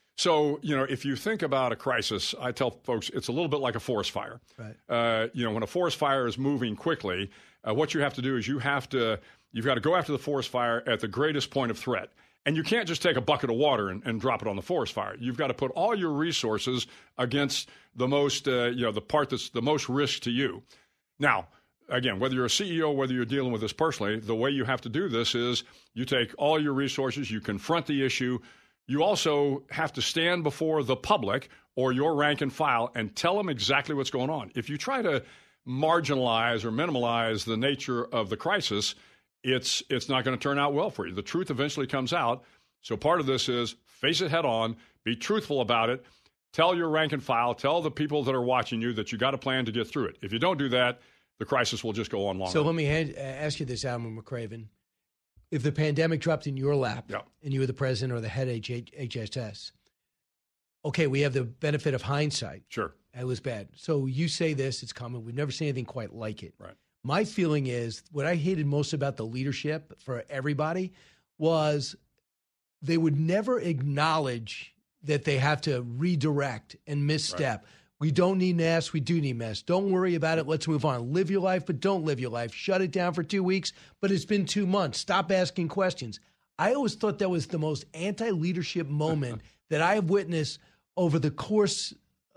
S1: So, if you think about a crisis, I tell folks it's a little bit like a forest fire.
S4: Right.
S1: When a forest fire is moving quickly, what you have to do is you've got to go after the forest fire at the greatest point of threat. And you can't just take a bucket of water and drop it on the forest fire. You've got to put all your resources against the most, the part that's the most risk to you. Now, again, whether you're a CEO, whether you're dealing with this personally, the way you have to do this is you take all your resources, you confront the issue. You also have to stand before the public or your rank and file and tell them exactly what's going on. If you try to marginalize or minimize the nature of the crisis, it's not going to turn out well for you. The truth eventually comes out. So part of this is face it head on, be truthful about it, tell your rank and file, tell the people that are watching you that you got a plan to get through it. If you don't do that, the crisis will just go on longer.
S4: So let me ask you this, Admiral McCraven. If the pandemic dropped in your lap and you were the president or the head of HHS, okay, we have the benefit of hindsight.
S1: Sure.
S4: It was bad. So you say this, it's common. We've never seen anything quite like it.
S1: Right.
S4: My feeling is what I hated most about the leadership for everybody was they would never acknowledge that they have to redirect and misstep. Right. We don't need mess. We do need mess. Don't worry about it. Let's move on. Live your life, but don't live your life. Shut it down for 2 weeks, but it's been 2 months. Stop asking questions. I always thought that was the most anti-leadership moment that I have witnessed over the course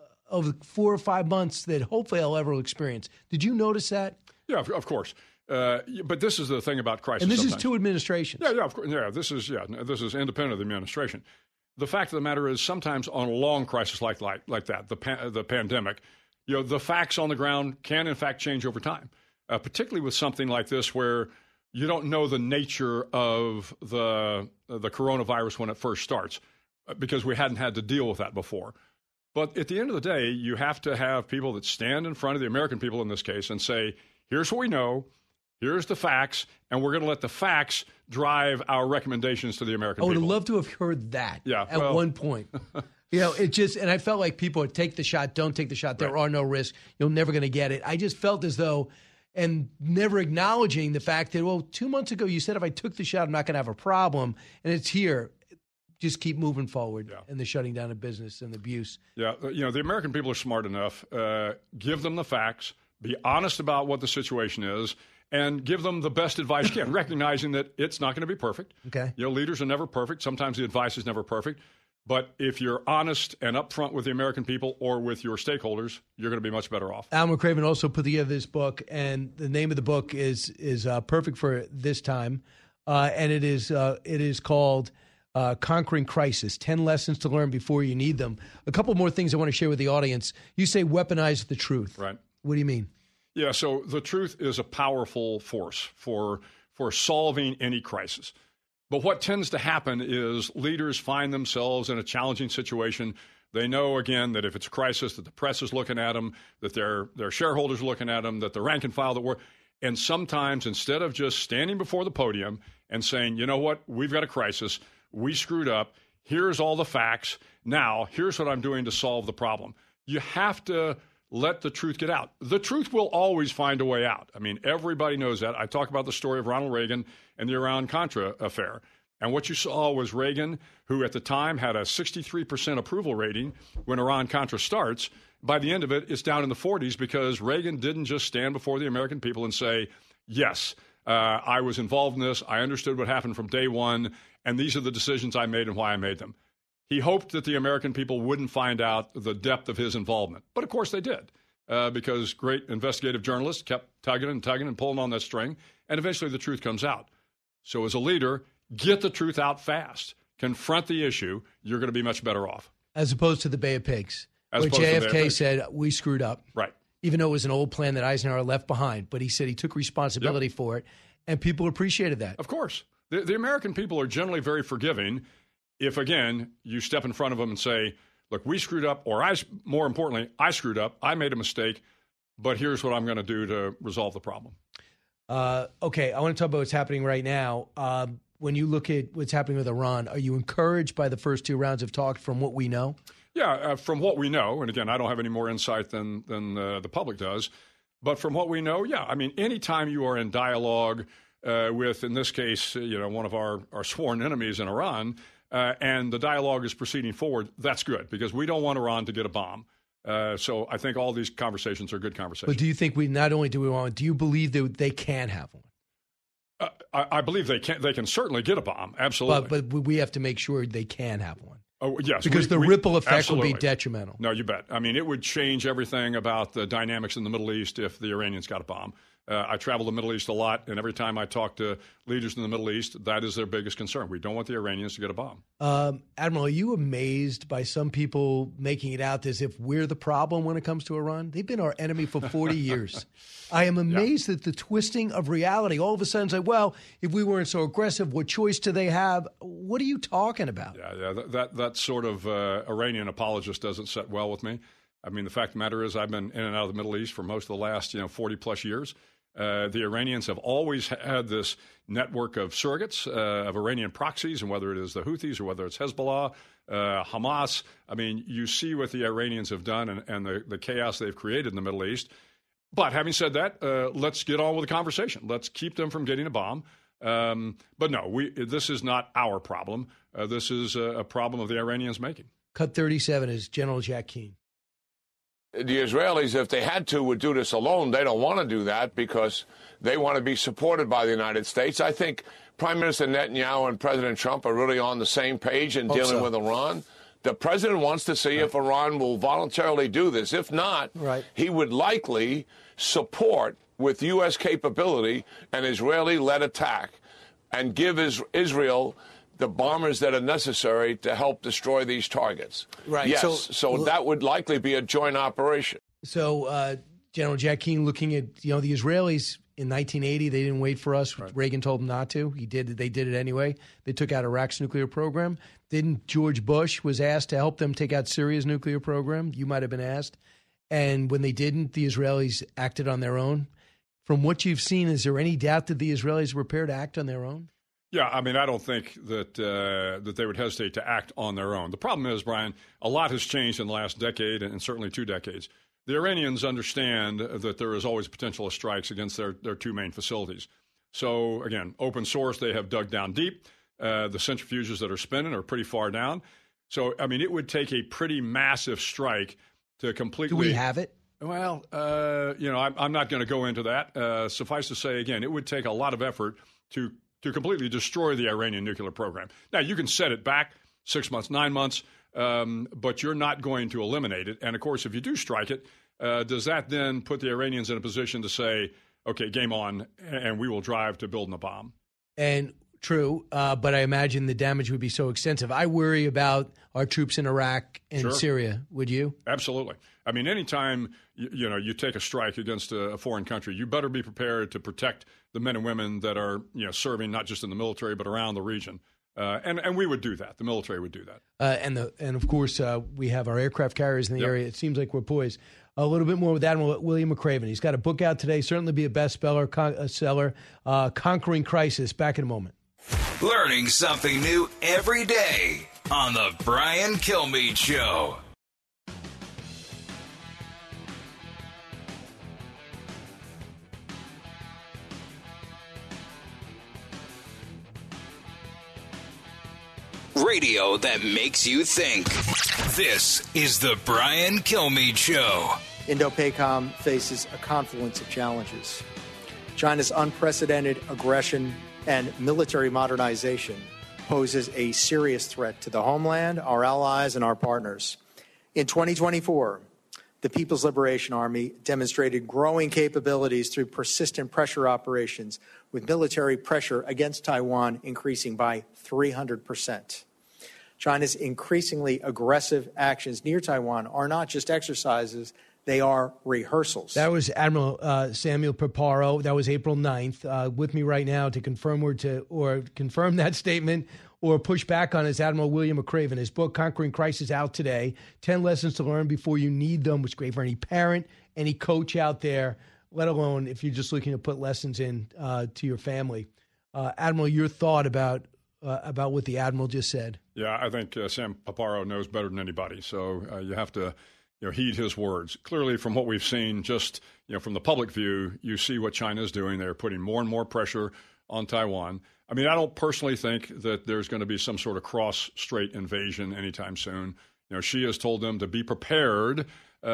S4: of 4 or 5 months that hopefully I'll ever experience. Did you notice that?
S1: Yeah, of course. But this is the thing about crisis.
S4: And this
S1: sometimes.
S4: Is two administrations.
S1: Yeah, of course. Yeah, this is independent of the administration. The fact of the matter is, sometimes on a long crisis like that, the pandemic, the facts on the ground can in fact change over time. Particularly with something like this, where you don't know the nature of the coronavirus when it first starts, because we hadn't had to deal with that before. But at the end of the day, you have to have people that stand in front of the American people in this case and say, here's what we know, here's the facts, and we're going to let the facts drive our recommendations to the American people.
S4: I would love to have heard that at one point. It just, and I felt like people would take the shot, don't take the shot, there are no risks, you're never going to get it. I just felt as though, and never acknowledging the fact that, 2 months ago you said if I took the shot, I'm not going to have a problem, and it's here. Just keep moving forward and the shutting down of business and abuse.
S1: Yeah, the American people are smart enough. Give them the facts, be honest about what the situation is, and give them the best advice you can, recognizing that it's not going to be perfect.
S4: Okay.
S1: Leaders are never perfect. Sometimes the advice is never perfect. But if you're honest and upfront with the American people or with your stakeholders, you're going to be much better off.
S4: Al McRaven also put together this book, and the name of the book is perfect for this time, and it is called Conquering Crisis, 10 Lessons to Learn Before You Need Them. A couple more things I want to share with the audience. You say weaponize the truth.
S1: Right.
S4: What do you mean?
S1: Yeah, so the truth is a powerful force for solving any crisis. But what tends to happen is leaders find themselves in a challenging situation. They know, again, that if it's a crisis, that the press is looking at them, that their shareholders are looking at them, that the rank and file that work. And sometimes, instead of just standing before the podium and saying, you know what, we've got a crisis, we screwed up, here's all the facts, now here's what I'm doing to solve the problem. You have to let the truth get out. The truth will always find a way out. I mean, everybody knows that. I talk about the story of Ronald Reagan and the Iran-Contra affair. And what you saw was Reagan, who at the time had a 63% approval rating when Iran-Contra starts. By the end of it, it's down in the 40s because Reagan didn't just stand before the American people and say, yes, I was involved in this, I understood what happened from day one, and these are the decisions I made and why I made them. He hoped that the American people wouldn't find out the depth of his involvement. But, of course, they did because great investigative journalists kept tugging and pulling on that string, and eventually the truth comes out. So as a leader, get the truth out fast. Confront the issue. You're going to be much better off.
S4: As opposed to the Bay of Pigs, where JFK said, we screwed up.
S1: Right.
S4: Even though it was an old plan that Eisenhower left behind. But he said he took responsibility for it, and people appreciated that.
S1: Of course. The American people are generally very forgiving if, again, you step in front of them and say, look, we screwed up, or more importantly, I screwed up, I made a mistake, but here's what I'm going to do to resolve the problem.
S4: Okay, I want to talk about what's happening right now. When you look at what's happening with Iran, are you encouraged by the first two rounds of talks from what we know?
S1: Yeah, from what we know, and again, I don't have any more insight than the public does, but from what we know, yeah. I mean, anytime you are in dialogue with, in this case, one of our sworn enemies in Iran, and the dialogue is proceeding forward, that's good because we don't want Iran to get a bomb. So I think all these conversations are good conversations.
S4: But do you think do you believe that they can have one?
S1: I believe they can. They can certainly get a bomb. Absolutely.
S4: But we have to make sure they can have one.
S1: Oh, yes.
S4: Because the ripple effect will be detrimental.
S1: No, you bet. I mean, it would change everything about the dynamics in the Middle East if the Iranians got a bomb. I travel the Middle East a lot, and every time I talk to leaders in the Middle East, that is their biggest concern. We don't want the Iranians to get a bomb.
S4: Admiral, are you amazed by some people making it out as if we're the problem when it comes to Iran? They've been our enemy for 40 years. I am amazed at the twisting of reality. All of a sudden, it's like, well, if we weren't so aggressive, what choice do they have? What are you talking about?
S1: Yeah, that sort of Iranian apologist doesn't sit well with me. I mean, the fact of the matter is I've been in and out of the Middle East for most of the last 40-plus years. The Iranians have always had this network of surrogates, of Iranian proxies, and whether it is the Houthis or whether it's Hezbollah, Hamas. I mean, you see what the Iranians have done and the chaos they've created in the Middle East. But having said that, let's get on with the conversation. Let's keep them from getting a bomb. But no, this is not our problem. This is a problem of the Iranians making.
S4: Cut 37 is General Jack Keane.
S10: The Israelis, if they had to, would do this alone. They don't want to do that because they want to be supported by the United States. I think Prime Minister Netanyahu and President Trump are really on the same page in dealing with Iran. The president wants to see if Iran will voluntarily do this. If not, he would likely support, with U.S. capability, an Israeli-led attack and give Israel the bombers that are necessary to help destroy these targets.
S4: Right.
S10: Yes. So that would likely be a joint operation.
S4: So General Jack Keane looking at, the Israelis in 1980, they didn't wait for us. Right. Reagan told them not to. They did it anyway. They took out Iraq's nuclear program. Didn't George Bush was asked to help them take out Syria's nuclear program? You might have been asked. And when they didn't, the Israelis acted on their own. From what you've seen, is there any doubt that the Israelis were prepared to act on their own?
S1: Yeah, I mean, I don't think that that they would hesitate to act on their own. The problem is, Brian, a lot has changed in the last decade and certainly 2 decades. The Iranians understand that there is always potential of strikes against their 2 main facilities. So, again, open source, they have dug down deep. The centrifuges that are spinning are pretty far down. So, I mean, it would take a pretty massive strike to completely...
S4: Do we have it?
S1: Well, I'm not going to go into that. Suffice to say, again, it would take a lot of effort to completely destroy the Iranian nuclear program. Now, you can set it back 6 months, 9 months, but you're not going to eliminate it. And, of course, if you do strike it, does that then put the Iranians in a position to say, okay, game on, and we will drive to building a bomb?
S4: And true, but I imagine the damage would be so extensive. I worry about our troops in Iraq and Syria. Would you?
S1: Absolutely. I mean, anytime you take a strike against a foreign country, you better be prepared to protect the men and women that are serving not just in the military but around the region. And we would do that. The military would do that.
S4: And of course, we have our aircraft carriers in the area. It seems like we're poised. A little bit more with Admiral William McRaven. He's got a book out today. Certainly be a bestseller. Conquering Crisis. Back in a moment.
S3: Learning something new every day on the Brian Kilmeade Show. Radio that makes you think. This is the Brian Kilmeade Show.
S2: Indo-PACOM faces a confluence of challenges. China's unprecedented aggression and military modernization poses a serious threat to the homeland, our allies, and our partners. In 2024, the People's Liberation Army demonstrated growing capabilities through persistent pressure operations, with military pressure against Taiwan increasing by 300%. China's increasingly aggressive actions near Taiwan are not just exercises, they are rehearsals.
S4: That was Admiral Samuel Paparo. That was April 9th. With me right now to confirm or confirm that statement or push back on is Admiral William McRaven. His book, Conquering Crisis, out today. 10 lessons to learn before you need them, which is great for any parent, any coach out there, let alone if you're just looking to put lessons in to your family. Admiral, your thought about what the Admiral just said.
S1: Yeah, I think Sam Paparo knows better than anybody. So you have to heed his words. Clearly, from what we've seen, just from the public view, you see what China is doing. They're putting more and more pressure on Taiwan. I mean, I don't personally think that there's going to be some sort of cross-strait invasion anytime soon. Xi has told them to be prepared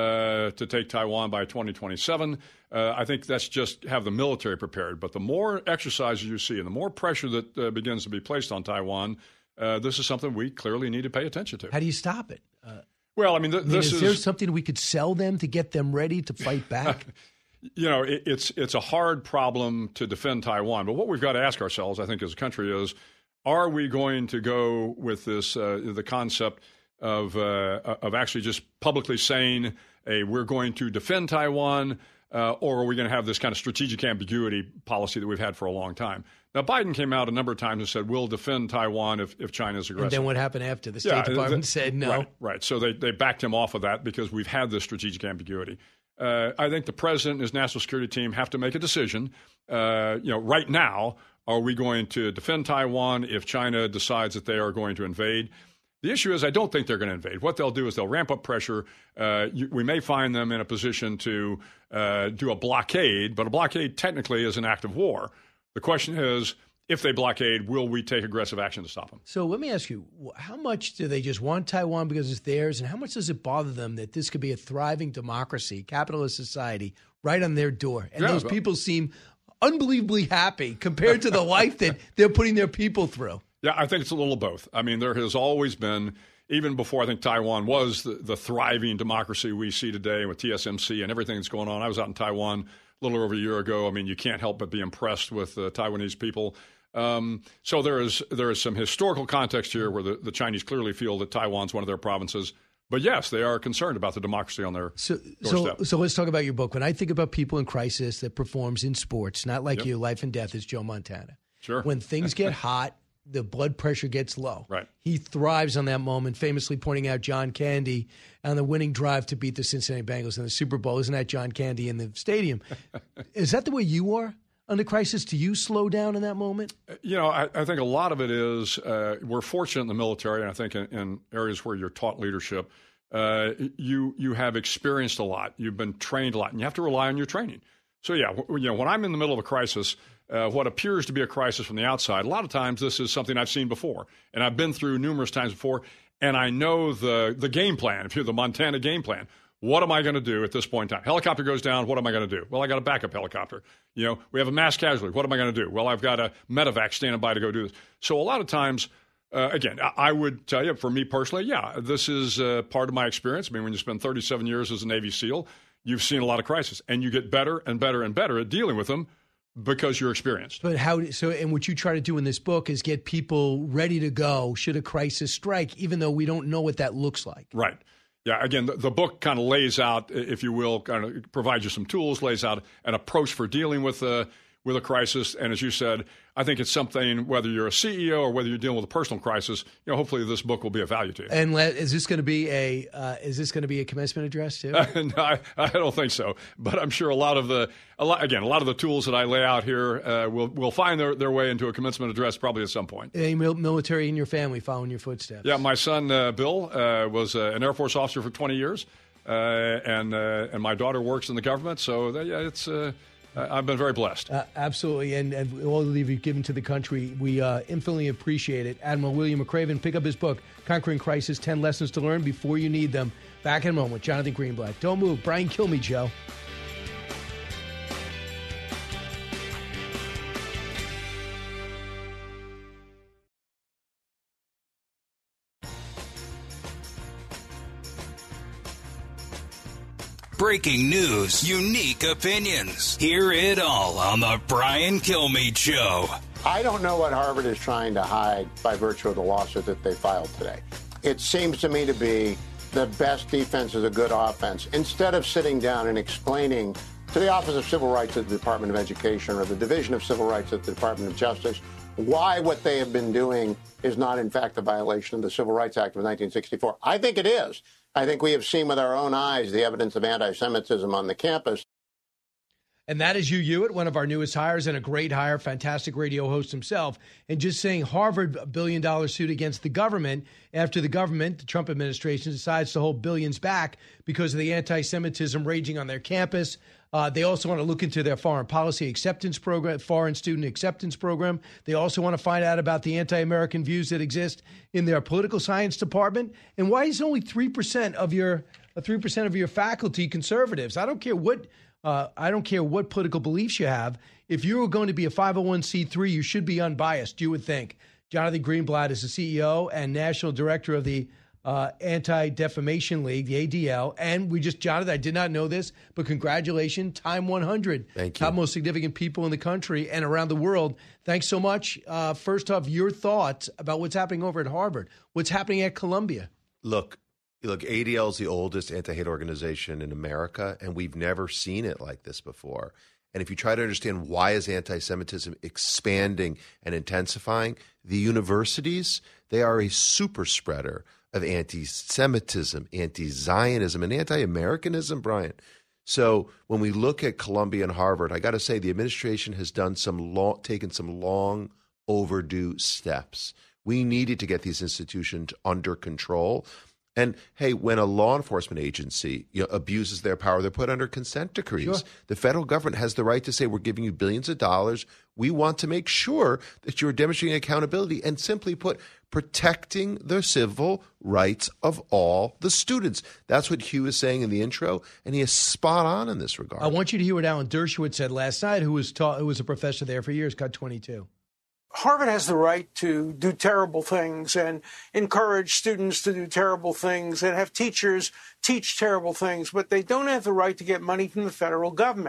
S1: to take Taiwan by 2027. I think that's just have the military prepared. But the more exercises you see and the more pressure that begins to be placed on Taiwan, this is something we clearly need to pay attention to.
S4: How do you stop it?
S1: Well, I mean,
S4: is there something we could sell them to get them ready to fight back?
S1: It's a hard problem to defend Taiwan. But what we've got to ask ourselves, I think, as a country is, are we going to go with this the concept of actually just publicly saying, hey, we're going to defend Taiwan, or are we going to have this kind of strategic ambiguity policy that we've had for a long time? Now, Biden came out a number of times and said, we'll defend Taiwan if China's aggressive.
S4: And then what happened after? The State Department said no.
S1: Right. So they backed him off of that because we've had this strategic ambiguity. I think the president and his national security team have to make a decision. Right now, are we going to defend Taiwan if China decides that they are going to invade? The issue is I don't think they're going to invade. What they'll do is they'll ramp up pressure. We may find them in a position to do a blockade, but a blockade technically is an act of war. The question is, if they blockade, will we take aggressive action to stop them?
S4: So let me ask you, how much do they just want Taiwan because it's theirs, and how much does it bother them that this could be a thriving democracy, capitalist society, right on their door? And those people seem unbelievably happy compared to the life that they're putting their people through.
S1: Yeah, I think it's a little of both. I mean, there has always been, even before I think Taiwan was the thriving democracy we see today with TSMC and everything that's going on. I was out in Taiwan a little over a year ago. I mean, you can't help but be impressed with the Taiwanese people. So there is some historical context here where the Chinese clearly feel that Taiwan's one of their provinces. But yes, they are concerned about the democracy on their doorstep.
S4: So let's talk about your book. When I think about people in crisis that performs in sports, not like you, life and death is Joe Montana.
S1: Sure.
S4: When things get hot, the blood pressure gets low.
S1: Right.
S4: He thrives on that moment, famously pointing out John Candy on the winning drive to beat the Cincinnati Bengals in the Super Bowl. Isn't that John Candy in the stadium? Is that the way you are under crisis? Do you slow down in that moment?
S1: I think a lot of it is we're fortunate in the military, and I think in areas where you're taught leadership, you have experienced a lot. You've been trained a lot, and you have to rely on your training. So, when I'm in the middle of a crisis, what appears to be a crisis from the outside, a lot of times this is something I've seen before, and I've been through numerous times before, and I know the game plan, if you're the Montana game plan. What am I going to do at this point in time? Helicopter goes down. What am I going to do? Well, I got a backup helicopter. We have a mass casualty. What am I going to do? Well, I've got a medevac standing by to go do this. So a lot of times, again, I would tell you, for me personally, this is part of my experience. I mean, when you spend 37 years as a Navy SEAL, you've seen a lot of crisis, and you get better and better and better at dealing with them because you're experienced.
S4: But and what you try to do in this book is get people ready to go should a crisis strike, even though we don't know what that looks like.
S1: Right. Yeah, again, the book kind of lays out, if you will, kind of provides you some tools, lays out an approach for dealing with a crisis. And as you said, I think it's something, whether you're a CEO or whether you're dealing with a personal crisis, hopefully this book will be of value to you.
S4: And is this going to be a commencement address too?
S1: No, I don't think so. But I'm sure a lot of the tools that I lay out here will find their way into a commencement address probably at some point.
S4: Any military in your family following your footsteps?
S1: Yeah, my son Bill was an Air Force officer for 20 years, and my daughter works in the government. So it's. I've been very blessed.
S4: Absolutely. And all the leave you've given to the country, we infinitely appreciate it. Admiral William McRaven, pick up his book, Conquering Crisis, 10 Lessons to Learn Before You Need Them. Back in a moment with Jonathan Greenblatt. Don't move. Brian Kilmeade Show.
S3: Breaking news, unique opinions. Hear it all on the Brian Kilmeade Show.
S5: I don't know what Harvard is trying to hide by virtue of the lawsuit that they filed today. It seems to me to be the best defense is a good offense. Instead of sitting down and explaining to the Office of Civil Rights at the Department of Education or the Division of Civil Rights at the Department of Justice why what they have been doing is not, in fact, a violation of the Civil Rights Act of 1964. I think it is. I think we have seen with our own eyes the evidence of anti-Semitism on the campus.
S4: And that is Hugh Hewitt, one of our newest hires and a great hire, fantastic radio host himself. And just saying Harvard $1 billion suit against the government after the government, the Trump administration, decides to hold billions back because of the anti-Semitism raging on their campus. They also want to look into their foreign policy acceptance program, foreign student acceptance program. They also want to find out about the anti-American views that exist in their political science department. And why is only 3% of your faculty conservatives? I don't care what political beliefs you have. If you were going to be a 501c3, you should be unbiased, you would think. Jonathan Greenblatt is the CEO and national director of the Anti-Defamation League, the ADL. And Jonathan, I did not know this, but congratulations, Time 100.
S7: Thank you.
S4: Top most significant people in the country and around the world. Thanks so much. First off, your thoughts about what's happening over at Harvard, what's happening at Columbia.
S7: Look, ADL is the oldest anti-hate organization in America, and we've never seen it like this before. And if you try to understand why is anti-Semitism expanding and intensifying, the universities, they are a super spreader of anti-Semitism, anti-Zionism, and anti-Americanism, Brian. So when we look at Columbia and Harvard, I got to say the administration has done taken some long overdue steps. We needed to get these institutions under control. And, hey, when a law enforcement agency abuses their power, they're put under consent decrees. Sure. The federal government has the right to say, we're giving you billions of dollars. We want to make sure that you're demonstrating accountability and, simply put, protecting the civil rights of all the students. That's what Hugh is saying in the intro, and he is spot on in this regard.
S4: I want you to hear what Alan Dershowitz said last night, who was a professor there for years, got 22.
S6: Harvard has the right to do terrible things and encourage students to do terrible things and have teachers teach terrible things, but they don't have the right to get money from the federal government.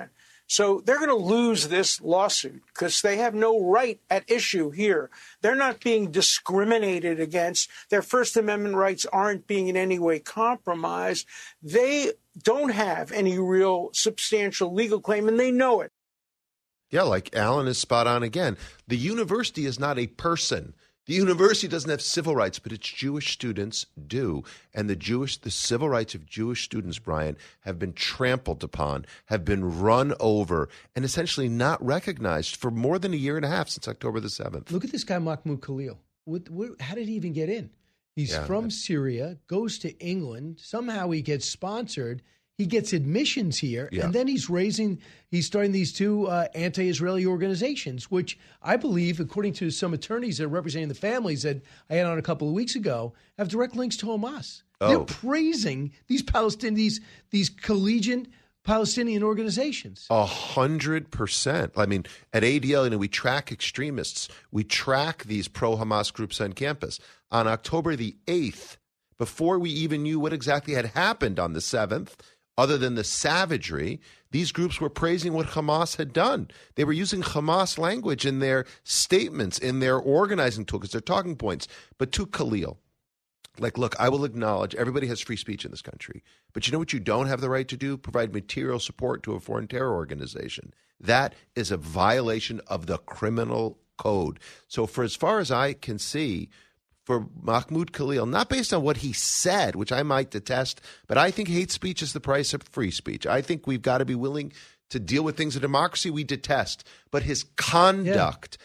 S6: So they're going to lose this lawsuit because they have no right at issue here. They're not being discriminated against. Their First Amendment rights aren't being in any way compromised. They don't have any real substantial legal claim, and they know it.
S7: Yeah, like Alan is spot on again. The university is not a person. The university doesn't have civil rights, but its Jewish students do. And the civil rights of Jewish students, Brian, have been trampled upon, have been run over, and essentially not recognized for more than a year and a half since October the 7th.
S4: Look at this guy, Mahmoud Khalil. How did he even get in? He's from Syria, goes to England. Somehow he gets sponsored. He gets admissions here, and then he's starting these two anti-Israeli organizations, which I believe, according to some attorneys that are representing the families that I had on a couple of weeks ago, have direct links to Hamas. Oh. They're praising these these collegiate Palestinian organizations.
S7: 100%. I mean, at ADL, we track extremists. We track these pro-Hamas groups on campus. On October the 8th, before we even knew what exactly had happened on the 7th, other than the savagery, these groups were praising what Hamas had done. They were using Hamas language in their statements, in their organizing tools, their talking points. But to Khalil, look, I will acknowledge everybody has free speech in this country. But you know what you don't have the right to do? Provide material support to a foreign terror organization. That is a violation of the criminal code. So for as far as I can see, for Mahmoud Khalil, not based on what he said, which I might detest, but I think hate speech is the price of free speech. I think we've got to be willing to deal with things in democracy we detest. But his conduct,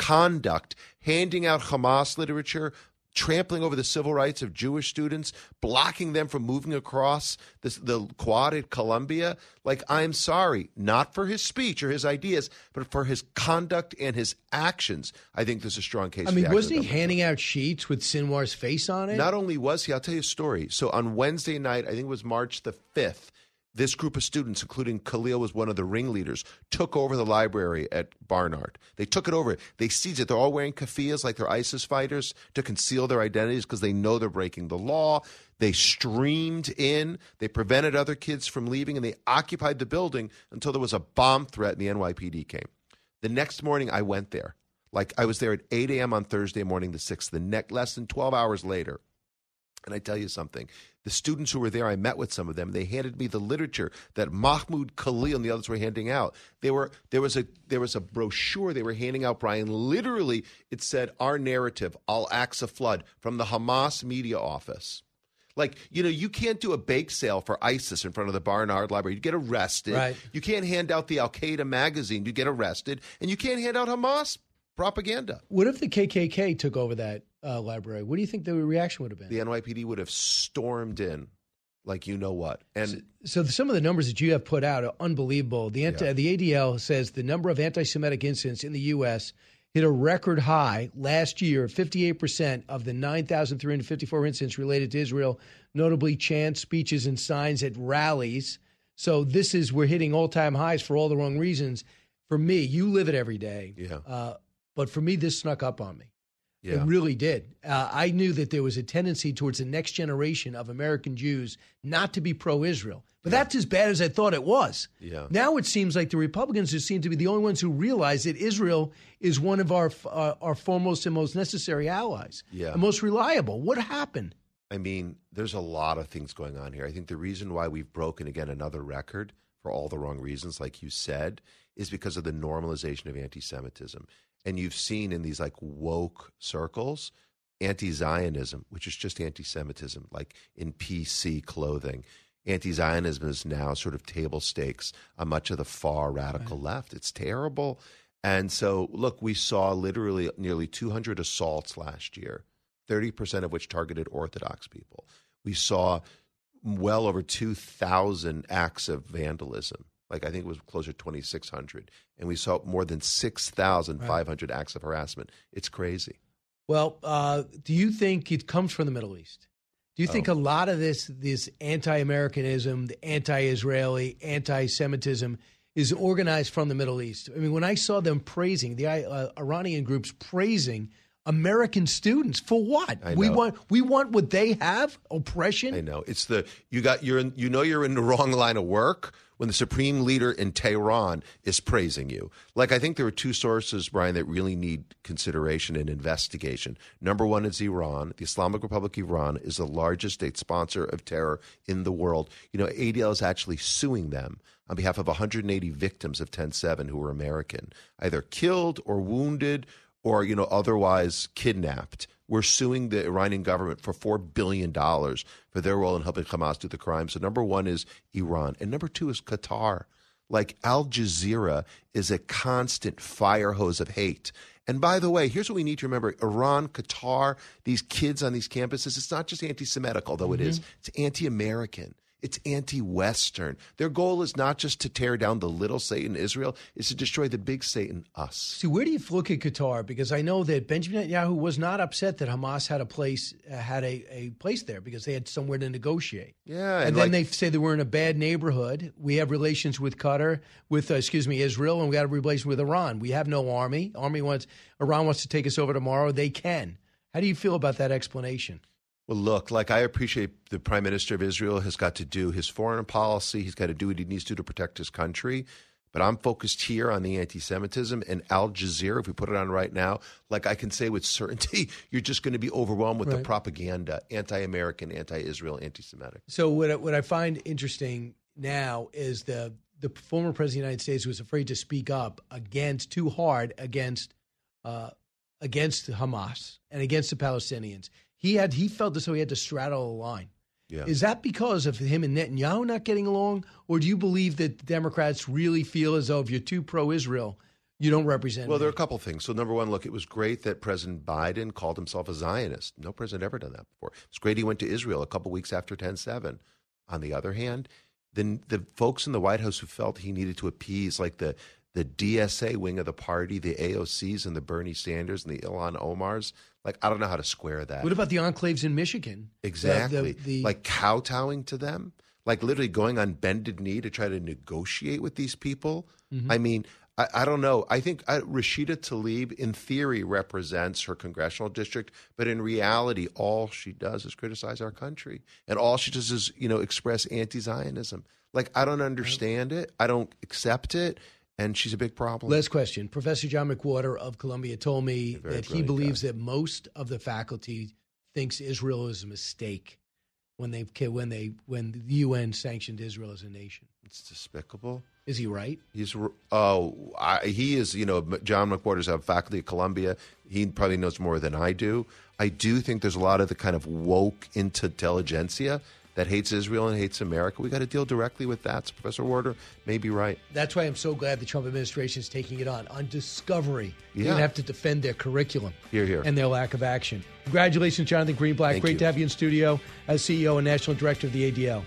S7: handing out Hamas literature, trampling over the civil rights of Jewish students, blocking them from moving across the quad at Columbia. I'm sorry, not for his speech or his ideas, but for his conduct and his actions. I think there's a strong case.
S4: I mean, wasn't he handing out sheets with Sinwar's face on it?
S7: Not only was he, I'll tell you a story. So on Wednesday night, I think it was March the 5th, this group of students, including Khalil was one of the ringleaders, took over the library at Barnard. They took it over. They seized it. They're all wearing keffiyehs like they're ISIS fighters to conceal their identities because they know they're breaking the law. They streamed in. They prevented other kids from leaving, and they occupied the building until there was a bomb threat and the NYPD came. The next morning, I went there. I was there at 8 a.m. on Thursday morning, the 6th, less than 12 hours later. And I tell you something, the students who were there, I met with some of them. They handed me the literature that Mahmoud Khalil and the others were handing out. There was a brochure they were handing out, Brian. Literally, it said, "Our narrative, Al-Aqsa Flood," from the Hamas media office. You can't do a bake sale for ISIS in front of the Barnard Library. You get arrested.
S4: Right.
S7: You can't hand out the Al-Qaeda magazine. You get arrested. And you can't hand out Hamas propaganda.
S4: What if the KKK took over that library? What do you think the reaction would have been?
S7: The NYPD would have stormed in like you know what. And
S4: so some of the numbers that you have put out are unbelievable. The ADL says the number of anti-Semitic incidents in the U.S. hit a record high last year. 58% of the 9,354 incidents related to Israel, notably chants, speeches, and signs at rallies. So we're hitting all-time highs for all the wrong reasons. For me, you live it every day.
S7: Yeah.
S4: But for me, this snuck up on me.
S7: Yeah.
S4: It really did. I knew that there was a tendency towards the next generation of American Jews not to be pro-Israel. But that's as bad as I thought it was.
S7: Yeah.
S4: Now it seems like the Republicans just seem to be the only ones who realize that Israel is one of our foremost and most necessary allies.
S7: Yeah.
S4: And most reliable. What happened?
S7: I mean, there's a lot of things going on here. I think the reason why we've broken, again, another record for all the wrong reasons, like you said, is because of the normalization of anti-Semitism. And you've seen in these woke circles, anti-Zionism, which is just anti-Semitism, like in PC clothing. Anti-Zionism is now sort of table stakes on much of the far radical left. It's terrible. And so, look, we saw literally nearly 200 assaults last year, 30% of which targeted Orthodox people. We saw well over 2,000 acts of vandalism. I think it was closer to 2,600. And we saw more than 6,500 acts of harassment. It's crazy.
S4: Well, do you think it comes from the Middle East? Do you think a lot of this anti-Americanism, the anti-Israeli, anti-Semitism is organized from the Middle East? I mean, when I saw them praising, the Iranian groups praising American students for what? We want what they have, oppression.
S7: I know. It's you're in the wrong line of work when the supreme leader in Tehran is praising you. Like, I think there are two sources, Brian, that really need consideration and investigation. Number one is Iran. The Islamic Republic of Iran is the largest state sponsor of terror in the world. You know, ADL is actually suing them on behalf of 180 victims of 10/7 who were American, either killed or wounded or, you know, otherwise kidnapped. We're suing the Iranian government for $4 billion for their role in helping Hamas do the crime. So number one is Iran. And number two is Qatar. Like, Al Jazeera is a constant fire hose of hate. And by the way, here's what we need to remember. Iran, Qatar, these kids on these campuses, it's not just anti-Semitic, although it is. It's anti-American. It's anti-Western. Their goal is not just to tear down the little Satan, Israel. It's to destroy the big Satan, us.
S4: See, where do you look at Qatar? Because I know that Benjamin Netanyahu was not upset that Hamas had a place there because they had somewhere to negotiate.
S7: Yeah,
S4: and then they say that we're in a bad neighborhood. We have relations with Qatar, with Israel, and we got a relation with Iran. We have no army. Iran wants to take us over tomorrow. They can. How do you feel about that explanation?
S7: Well, look, like, I appreciate the Prime Minister of Israel has got to do his foreign policy. He's got to do what he needs to protect his country. But I'm focused here on the anti-Semitism. And Al Jazeera, if we put it on right now, like, I can say with certainty, you're just going to be overwhelmed with the propaganda, anti-American, anti-Israel, anti-Semitic.
S4: So what I find interesting now is the former president of the United States was afraid to speak up too hard against Hamas and against the Palestinians. He felt as though he had to straddle a line.
S7: Yeah.
S4: Is that because of him and Netanyahu not getting along, or do you believe that the Democrats really feel as though if you're too pro-Israel, you don't represent?
S7: Well, there are a couple things. So number one, look, it was great that President Biden called himself a Zionist. No president ever done that before. It's great he went to Israel a couple weeks after 10/7. On the other hand, then the folks in the White House who felt he needed to appease, like the DSA wing of the party, the AOCs and the Bernie Sanders and the Ilhan Omars, like, I don't know how to square that.
S4: What about the enclaves in Michigan?
S7: Exactly. Like, kowtowing to them, like literally going on bended knee to try to negotiate with these people.
S4: Mm-hmm.
S7: I mean, I don't know. I think Rashida Tlaib, in theory, represents her congressional district, but in reality, all she does is criticize our country. And all she does is, express anti-Zionism. Like, I don't understand it. I don't accept it. And she's a big problem.
S4: Last question. Professor John McWhorter of Columbia told me that he believes that most of the faculty thinks Israel is a mistake when the UN sanctioned Israel as a nation.
S7: It's despicable.
S4: Is he right?
S7: He is. John McWhorter's a faculty at Columbia. He probably knows more than I do. I do think there's a lot of the kind of woke intelligentsia that hates Israel and hates America. We got to deal directly with that. So Professor Warder may be right.
S4: That's why I'm so glad the Trump administration is taking it on Discovery.
S7: Yeah.
S4: They don't have to defend their curriculum
S7: Here.
S4: and their lack of action. Congratulations, Jonathan Greenblatt.
S7: Thank
S4: Great
S7: you.
S4: to have you in studio as CEO and National Director of the ADL.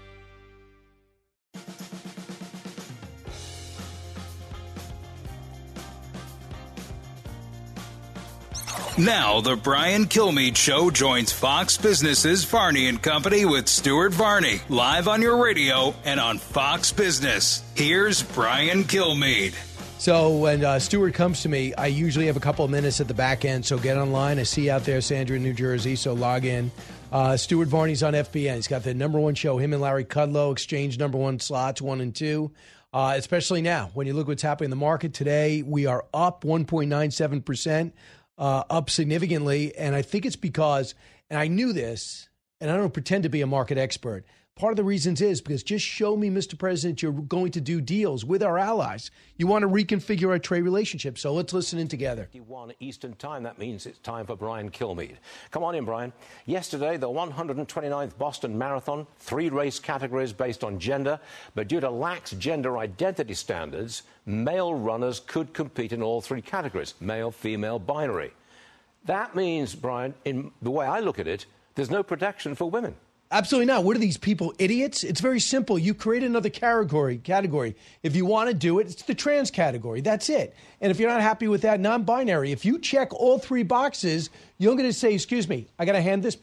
S3: Now, the Brian Kilmeade Show joins Fox Business's Varney and Company with Stuart Varney, live on your radio and on Fox Business. Here's Brian Kilmeade.
S4: So when Stuart comes to me, I usually have a couple of minutes at the back end, so get online. I see you out there, Sandra, in New Jersey, so log in. Stuart Varney's on FBN. He's got the number one show. Him and Larry Kudlow exchange number one slots, 1 and 2. Especially now, when you look what's happening in the market today, we are up 1.97%. Up significantly, and I think it's because, and I knew this, and I don't pretend to be a market expert. Part of the reasons is because just show me, Mr. President, you're going to do deals with our allies. You want to reconfigure our trade relationship. So let's listen in together.
S9: 1 Eastern Time. That means it's time for Brian Kilmeade. Come on in, Brian. Yesterday, the 129th Boston Marathon, 3 race categories based on gender, but due to lax gender identity standards, male runners could compete in all 3 categories, male, female, binary. That means, Brian, in the way I look at it, there's no protection for women.
S4: Absolutely not. What are these people, idiots? It's very simple. You create another category. If you want to do it, it's the trans category. That's it. And if you're not happy with that, non-binary, if you check all 3 boxes, you're going to say, excuse me, I got to hand this back.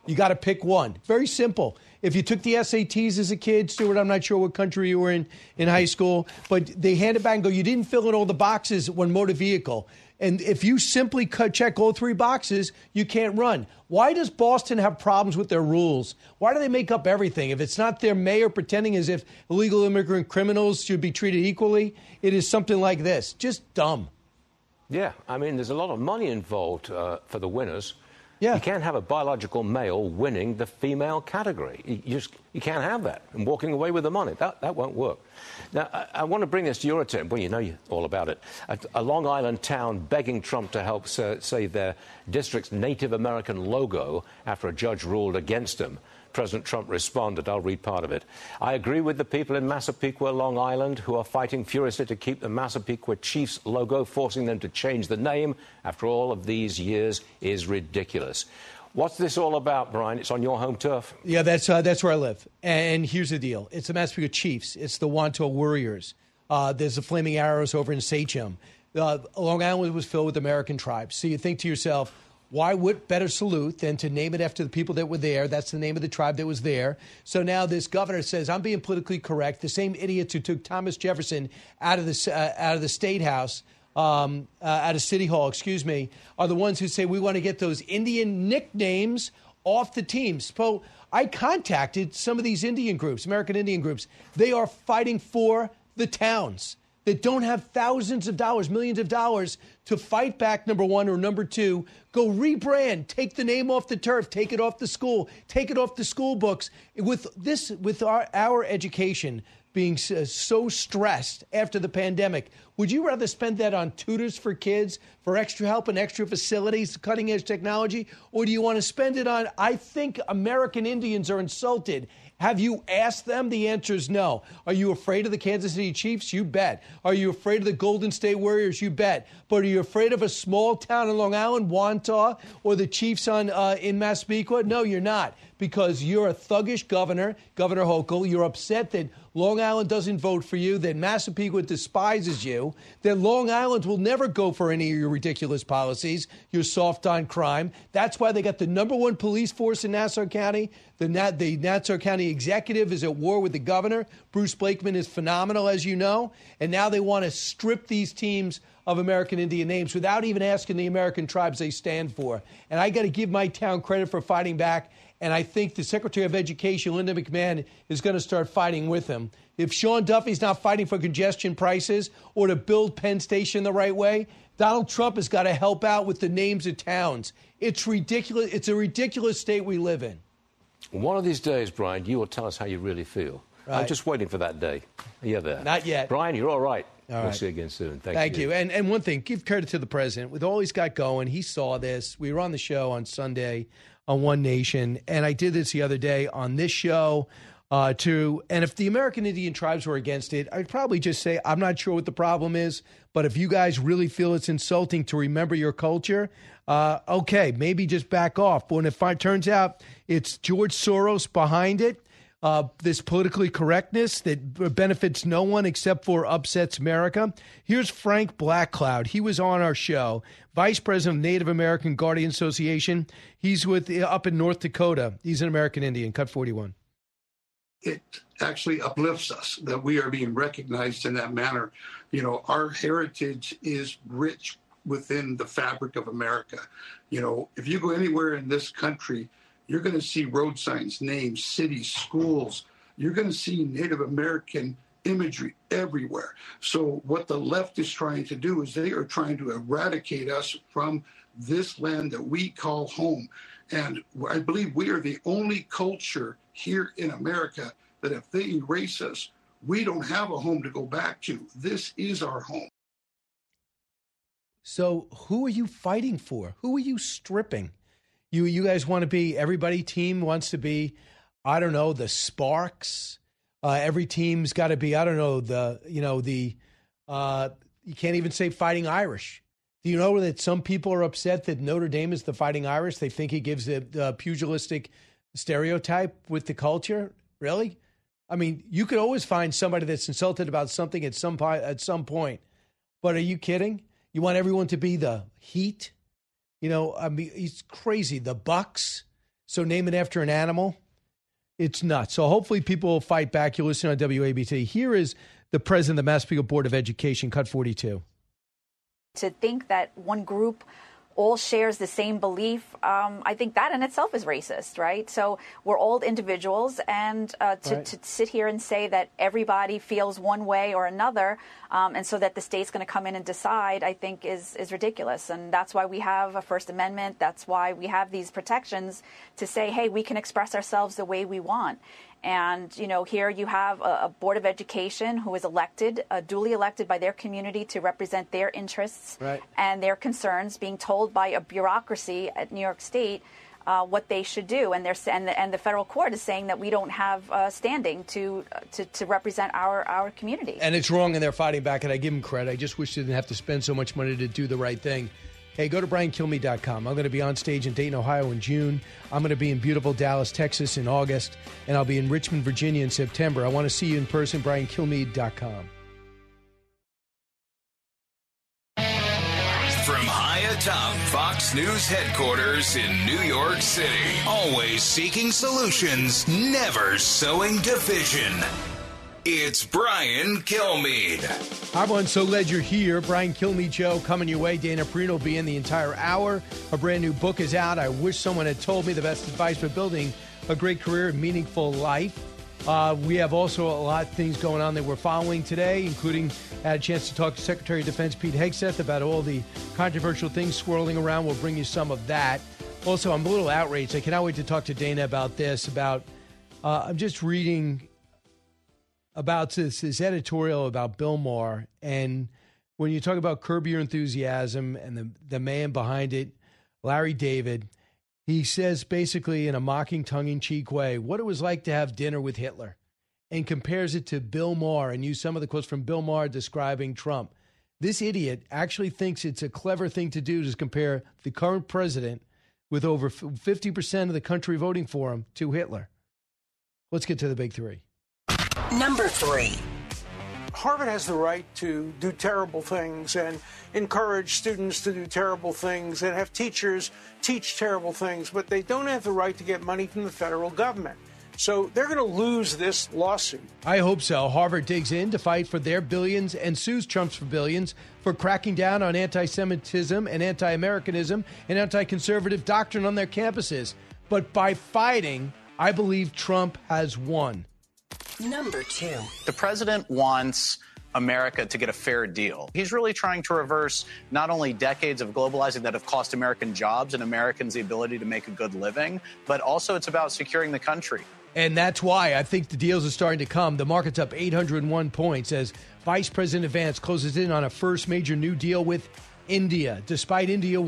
S4: You got to pick one. Very simple. If you took the SATs as a kid, Stuart, I'm not sure what country you were in high school, but they hand it back and go, you didn't fill in all the boxes when motor vehicle. And if you simply check all 3 boxes, you can't run. Why does Boston have problems with their rules? Why do they make up everything? If it's not their mayor pretending as if illegal immigrant criminals should be treated equally, it is something like this. Just dumb.
S9: Yeah, I mean, there's a lot of money involved for the winners.
S4: Yeah.
S9: You can't have a biological male winning the female category. You can't have that and walking away with the money. That won't work. Now, I want to bring this to your attention. Well, you know all about it. A Long Island town begging Trump to help save their district's Native American logo after a judge ruled against him. President Trump responded. I'll read part of it. I agree with the people in Massapequa, Long Island, who are fighting furiously to keep the Massapequa Chiefs logo. Forcing them to change the name after all of these years is ridiculous. What's this all about, Brian? It's on your home turf.
S4: Yeah, that's where I live. And here's the deal. It's the Massapequa Chiefs. It's the Wantagh Warriors. There's the Flaming Arrows over in Sachem. Long Island was filled with American tribes. So you think to yourself, why would better salute than to name it after the people that were there? That's the name of the tribe that was there. So now this governor says, I'm being politically correct. The same idiots who took Thomas Jefferson out of the State House, out of City Hall, are the ones who say we want to get those Indian nicknames off the teams. So I contacted some of these Indian groups, American Indian groups. They are fighting for the towns that don't have thousands of dollars, millions of dollars to fight back, number one, or number two, go rebrand, take the name off the turf, take it off the school, take it off the school books. With our education being so stressed after the pandemic, would you rather spend that on tutors for kids, for extra help and extra facilities, cutting edge technology, or do you want to spend it on, I think American Indians are insulted? Have you asked them? The answer is no. Are you afraid of the Kansas City Chiefs? You bet. Are you afraid of the Golden State Warriors? You bet. But are you afraid of a small town in Long Island, Wantagh, or the Chiefs in Massapequa? No, you're not, because you're a thuggish governor, Governor Hochul. You're upset that Long Island doesn't vote for you, that Massapequa despises you, that Long Island will never go for any of your ridiculous policies, you're soft on crime. That's why they got the number one police force in Nassau County. The Nassau County executive is at war with the governor. Bruce Blakeman is phenomenal, as you know. And now they want to strip these teams of American Indian names without even asking the American tribes they stand for. And I got to give my town credit for fighting back. And I think the Secretary of Education, Linda McMahon, is going to start fighting with him. If Sean Duffy's not fighting for congestion prices or to build Penn Station the right way, Donald Trump has got to help out with the names of towns. It's ridiculous. It's a ridiculous state we live in.
S9: One of these days, Brian, you will tell us how you really feel. Right. I'm just waiting for that day. You're there.
S4: Not yet.
S9: Brian, you're all right.
S4: All
S9: we'll see you again soon.
S4: Thank you. And one thing, give credit to the president. With all he's got going, he saw this. We were on the show on Sunday on One Nation, and I did this the other day on this show too. And if the American Indian tribes were against it, I'd probably just say, I'm not sure what the problem is, but if you guys really feel it's insulting to remember your culture, okay, maybe just back off. But when it turns out it's George Soros behind it, this politically correctness that benefits no one except for upsets America. Here's Frank Blackcloud. He was on our show, Vice President of Native American Guardian Association. He's up in North Dakota. He's an American Indian. Cut 41.
S11: It actually uplifts us that we are being recognized in that manner. You know, our heritage is rich within the fabric of America. You know, if you go anywhere in this country, you're going to see road signs, names, cities, schools. You're going to see Native American imagery everywhere. So what the left is trying to do is they are trying to eradicate us from this land that we call home. And I believe we are the only culture here in America that if they erase us, we don't have a home to go back to. This is our home.
S4: So who are you fighting for? Who are you stripping? You guys want to be, everybody team wants to be, I don't know, the Sparks. Every team's got to be, I don't know, you can't even say Fighting Irish. Do you know that some people are upset that Notre Dame is the Fighting Irish? They think it gives a pugilistic stereotype with the culture. Really? I mean, you could always find somebody that's insulted about something at some point. But are you kidding? You want everyone to be the Heat? You know, I mean, it's crazy. The Bucks. So name it after an animal. It's nuts. So hopefully people will fight back. You listen on WABC. Here is the president of the Massapequa Board of Education, cut 42.
S12: To think that one group all shares the same belief, I think that in itself is racist, right? So we're all individuals, and to sit here and say that everybody feels one way or another, and so that the state's going to come in and decide, I think is ridiculous. And that's why we have a First Amendment. That's why we have these protections to say, hey, we can express ourselves the way we want. And, you know, here you have a Board of Education who is elected, duly elected by their community to represent their interests and their concerns, being told by a bureaucracy at New York State what they should do. And the federal court is saying that we don't have standing to represent our community.
S4: And it's wrong, and they're fighting back, and I give them credit. I just wish they didn't have to spend so much money to do the right thing. Hey, go to BrianKilmeade.com. I'm going to be on stage in Dayton, Ohio in June. I'm going to be in beautiful Dallas, Texas in August. And I'll be in Richmond, Virginia in September. I want to see you in person, BrianKilmeade.com.
S3: From high atop Fox News headquarters in New York City, always seeking solutions, never sowing division. It's Brian Kilmeade.
S4: Hi, everyone. So glad you're here. Brian Kilmeade Show coming your way. Dana Perino will be in the entire hour. A brand new book is out. I wish someone had told me the best advice for building a great career and meaningful life. We have also a lot of things going on that we're following today, including I had a chance to talk to Secretary of Defense Pete Hegseth about all the controversial things swirling around. We'll bring you some of that. Also, I'm a little outraged. I cannot wait to talk to Dana about this. I'm just reading about this editorial about Bill Maher, and when you talk about Curb Your Enthusiasm and the man behind it, Larry David, he says basically in a mocking, tongue-in-cheek way what it was like to have dinner with Hitler, and compares it to Bill Maher and use some of the quotes from Bill Maher describing Trump. This idiot actually thinks it's a clever thing to do to compare the current president with over 50% of the country voting for him to Hitler. Let's get to the big three.
S6: Number 3. Harvard has the right to do terrible things and encourage students to do terrible things and have teachers teach terrible things, but they don't have the right to get money from the federal government. So they're going to lose this lawsuit.
S4: I hope so. Harvard digs in to fight for their billions and sues Trump for billions for cracking down on anti-Semitism and anti-Americanism and anti-conservative doctrine on their campuses. But by fighting, I believe Trump has won.
S13: Number 2. The president wants America to get a fair deal. He's really trying to reverse not only decades of globalizing that have cost American jobs and Americans the ability to make a good living, but also it's about securing the country.
S4: And that's why I think the deals are starting to come. The market's up 801 points as Vice President Vance closes in on a first major new deal with India. Despite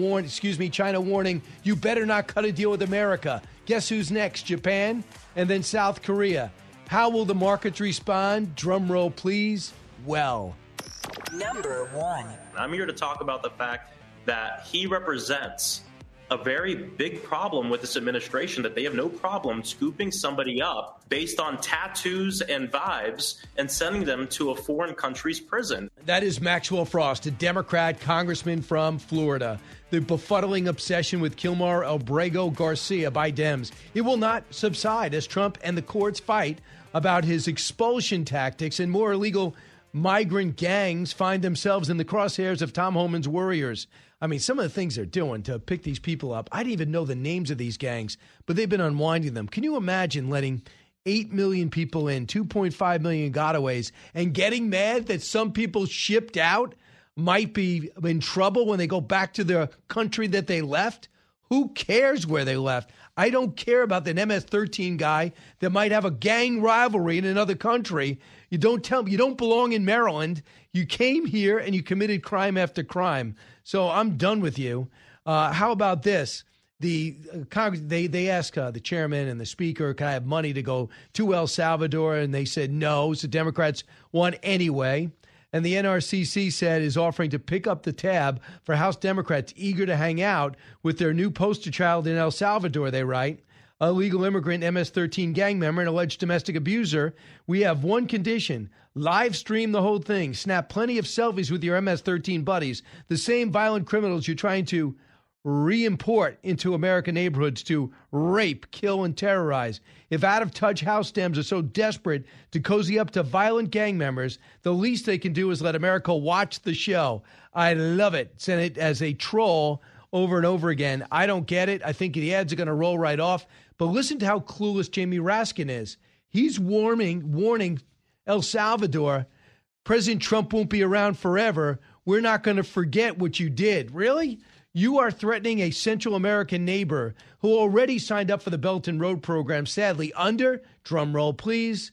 S4: China warning, you better not cut a deal with America. Guess who's next? Japan and then South Korea. How will the markets respond? Drum roll, please. Well.
S13: Number 1.
S8: I'm here to talk about the fact that he represents a very big problem with this administration, that they have no problem scooping somebody up based on tattoos and vibes and sending them to a foreign country's prison.
S4: That is Maxwell Frost, a Democrat congressman from Florida. The befuddling obsession with Kilmar Abrego Garcia by Dems. It will not subside as Trump and the courts fight about his expulsion tactics, and more illegal migrant gangs find themselves in the crosshairs of Tom Homan's warriors. I mean, some of the things they're doing to pick these people up, I didn't even know the names of these gangs, but they've been unwinding them. Can you imagine letting 8 million people in, 2.5 million gotaways, and getting mad that some people shipped out might be in trouble when they go back to their country that they left? Who cares where they left? I don't care about the MS-13 guy that might have a gang rivalry in another country. You don't tell me you don't belong in Maryland. You came here and you committed crime after crime. So I'm done with you. How about this? The Congress, they asked the chairman and the speaker, can I have money to go to El Salvador? And they said no. So Democrats won anyway. And the NRCC said is offering to pick up the tab for House Democrats eager to hang out with their new poster child in El Salvador, they write. A legal immigrant, MS-13 gang member, and alleged domestic abuser. We have one condition. Live stream the whole thing. Snap plenty of selfies with your MS-13 buddies. The same violent criminals you're trying to re-import into American neighborhoods to rape, kill, and terrorize. If out-of-touch House Dems are so desperate to cozy up to violent gang members, the least they can do is let America watch the show. I love it. Send it as a troll over and over again. I don't get it. I think the ads are going to roll right off. But listen to how clueless Jamie Raskin is. He's warning El Salvador, President Trump won't be around forever. We're not going to forget what you did. Really? You are threatening a Central American neighbor who already signed up for the Belt and Road program, sadly, under, drum roll please,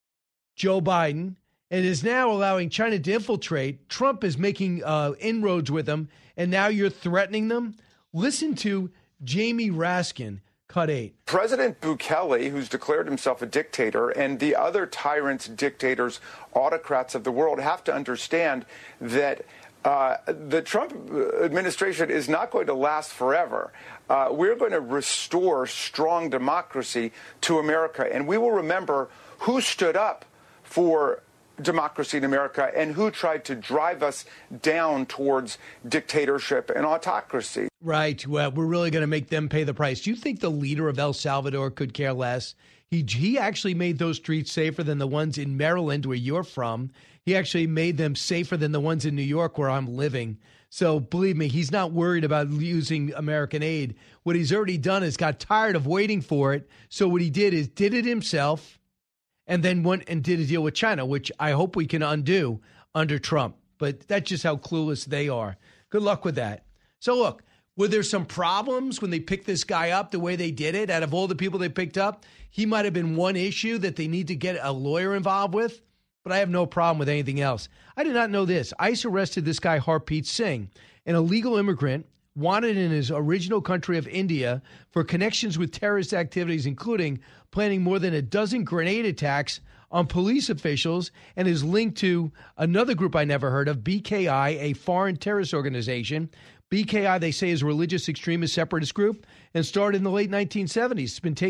S4: Joe Biden, and is now allowing China to infiltrate. Trump is making inroads with them, and now you're threatening them? Listen to Jamie Raskin, Cut 8.
S14: President Bukele, who's declared himself a dictator, and the other tyrants, dictators, autocrats of the world have to understand that the Trump administration is not going to last forever. We're going to restore strong democracy to America, and we will remember who stood up for democracy in America and who tried to drive us down towards dictatorship and autocracy.
S4: Right. Well, we're really going to make them pay the price. Do you think the leader of El Salvador could care less? He actually made those streets safer than the ones in Maryland, where you're from. He actually made them safer than the ones in New York, where I'm living. So believe me, he's not worried about using American aid. What he's already done is got tired of waiting for it. So what he did is did it himself and then went and did a deal with China, which I hope we can undo under Trump. But that's just how clueless they are. Good luck with that. So look, were there some problems when they picked this guy up the way they did it? Out of all the people they picked up, he might have been one issue that they need to get a lawyer involved with. But I have no problem with anything else. I did not know this. ICE arrested this guy, Harpreet Singh, an illegal immigrant wanted in his original country of India for connections with terrorist activities, including planning more than a dozen grenade attacks on police officials, and is linked to another group I never heard of, BKI, a foreign terrorist organization. BKI, they say, is a religious extremist separatist group and started in the late 1970s. It's been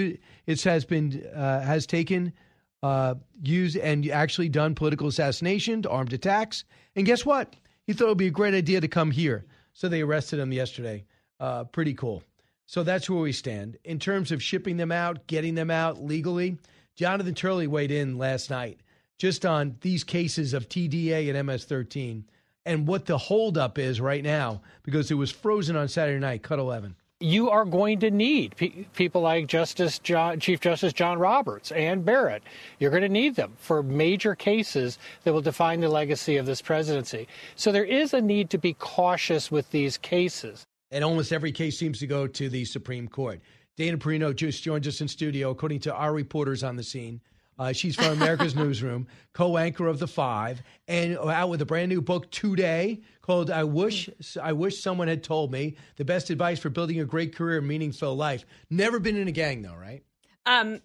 S4: used and actually done political assassination, armed attacks. And guess what? He thought it would be a great idea to come here. So they arrested him yesterday. Pretty cool. So that's where we stand. In terms of shipping them out, getting them out legally, Jonathan Turley weighed in last night just on these cases of TDA and MS-13 and what the holdup is right now, because it was frozen on Saturday night, Cut 11.
S19: You are going to need people like Chief Justice John Roberts and Barrett. You're going to need them for major cases that will define the legacy of this presidency. So there is a need to be cautious with these cases.
S4: And almost every case seems to go to the Supreme Court. Dana Perino just joins us in studio, according to our reporters on the scene. She's from America's Newsroom, co-anchor of The Five, and out with a brand new book today called I Wish Someone Had Told Me, The Best Advice for Building a Great Career and Meaningful Life. Never been in a gang, though, right?
S15: No.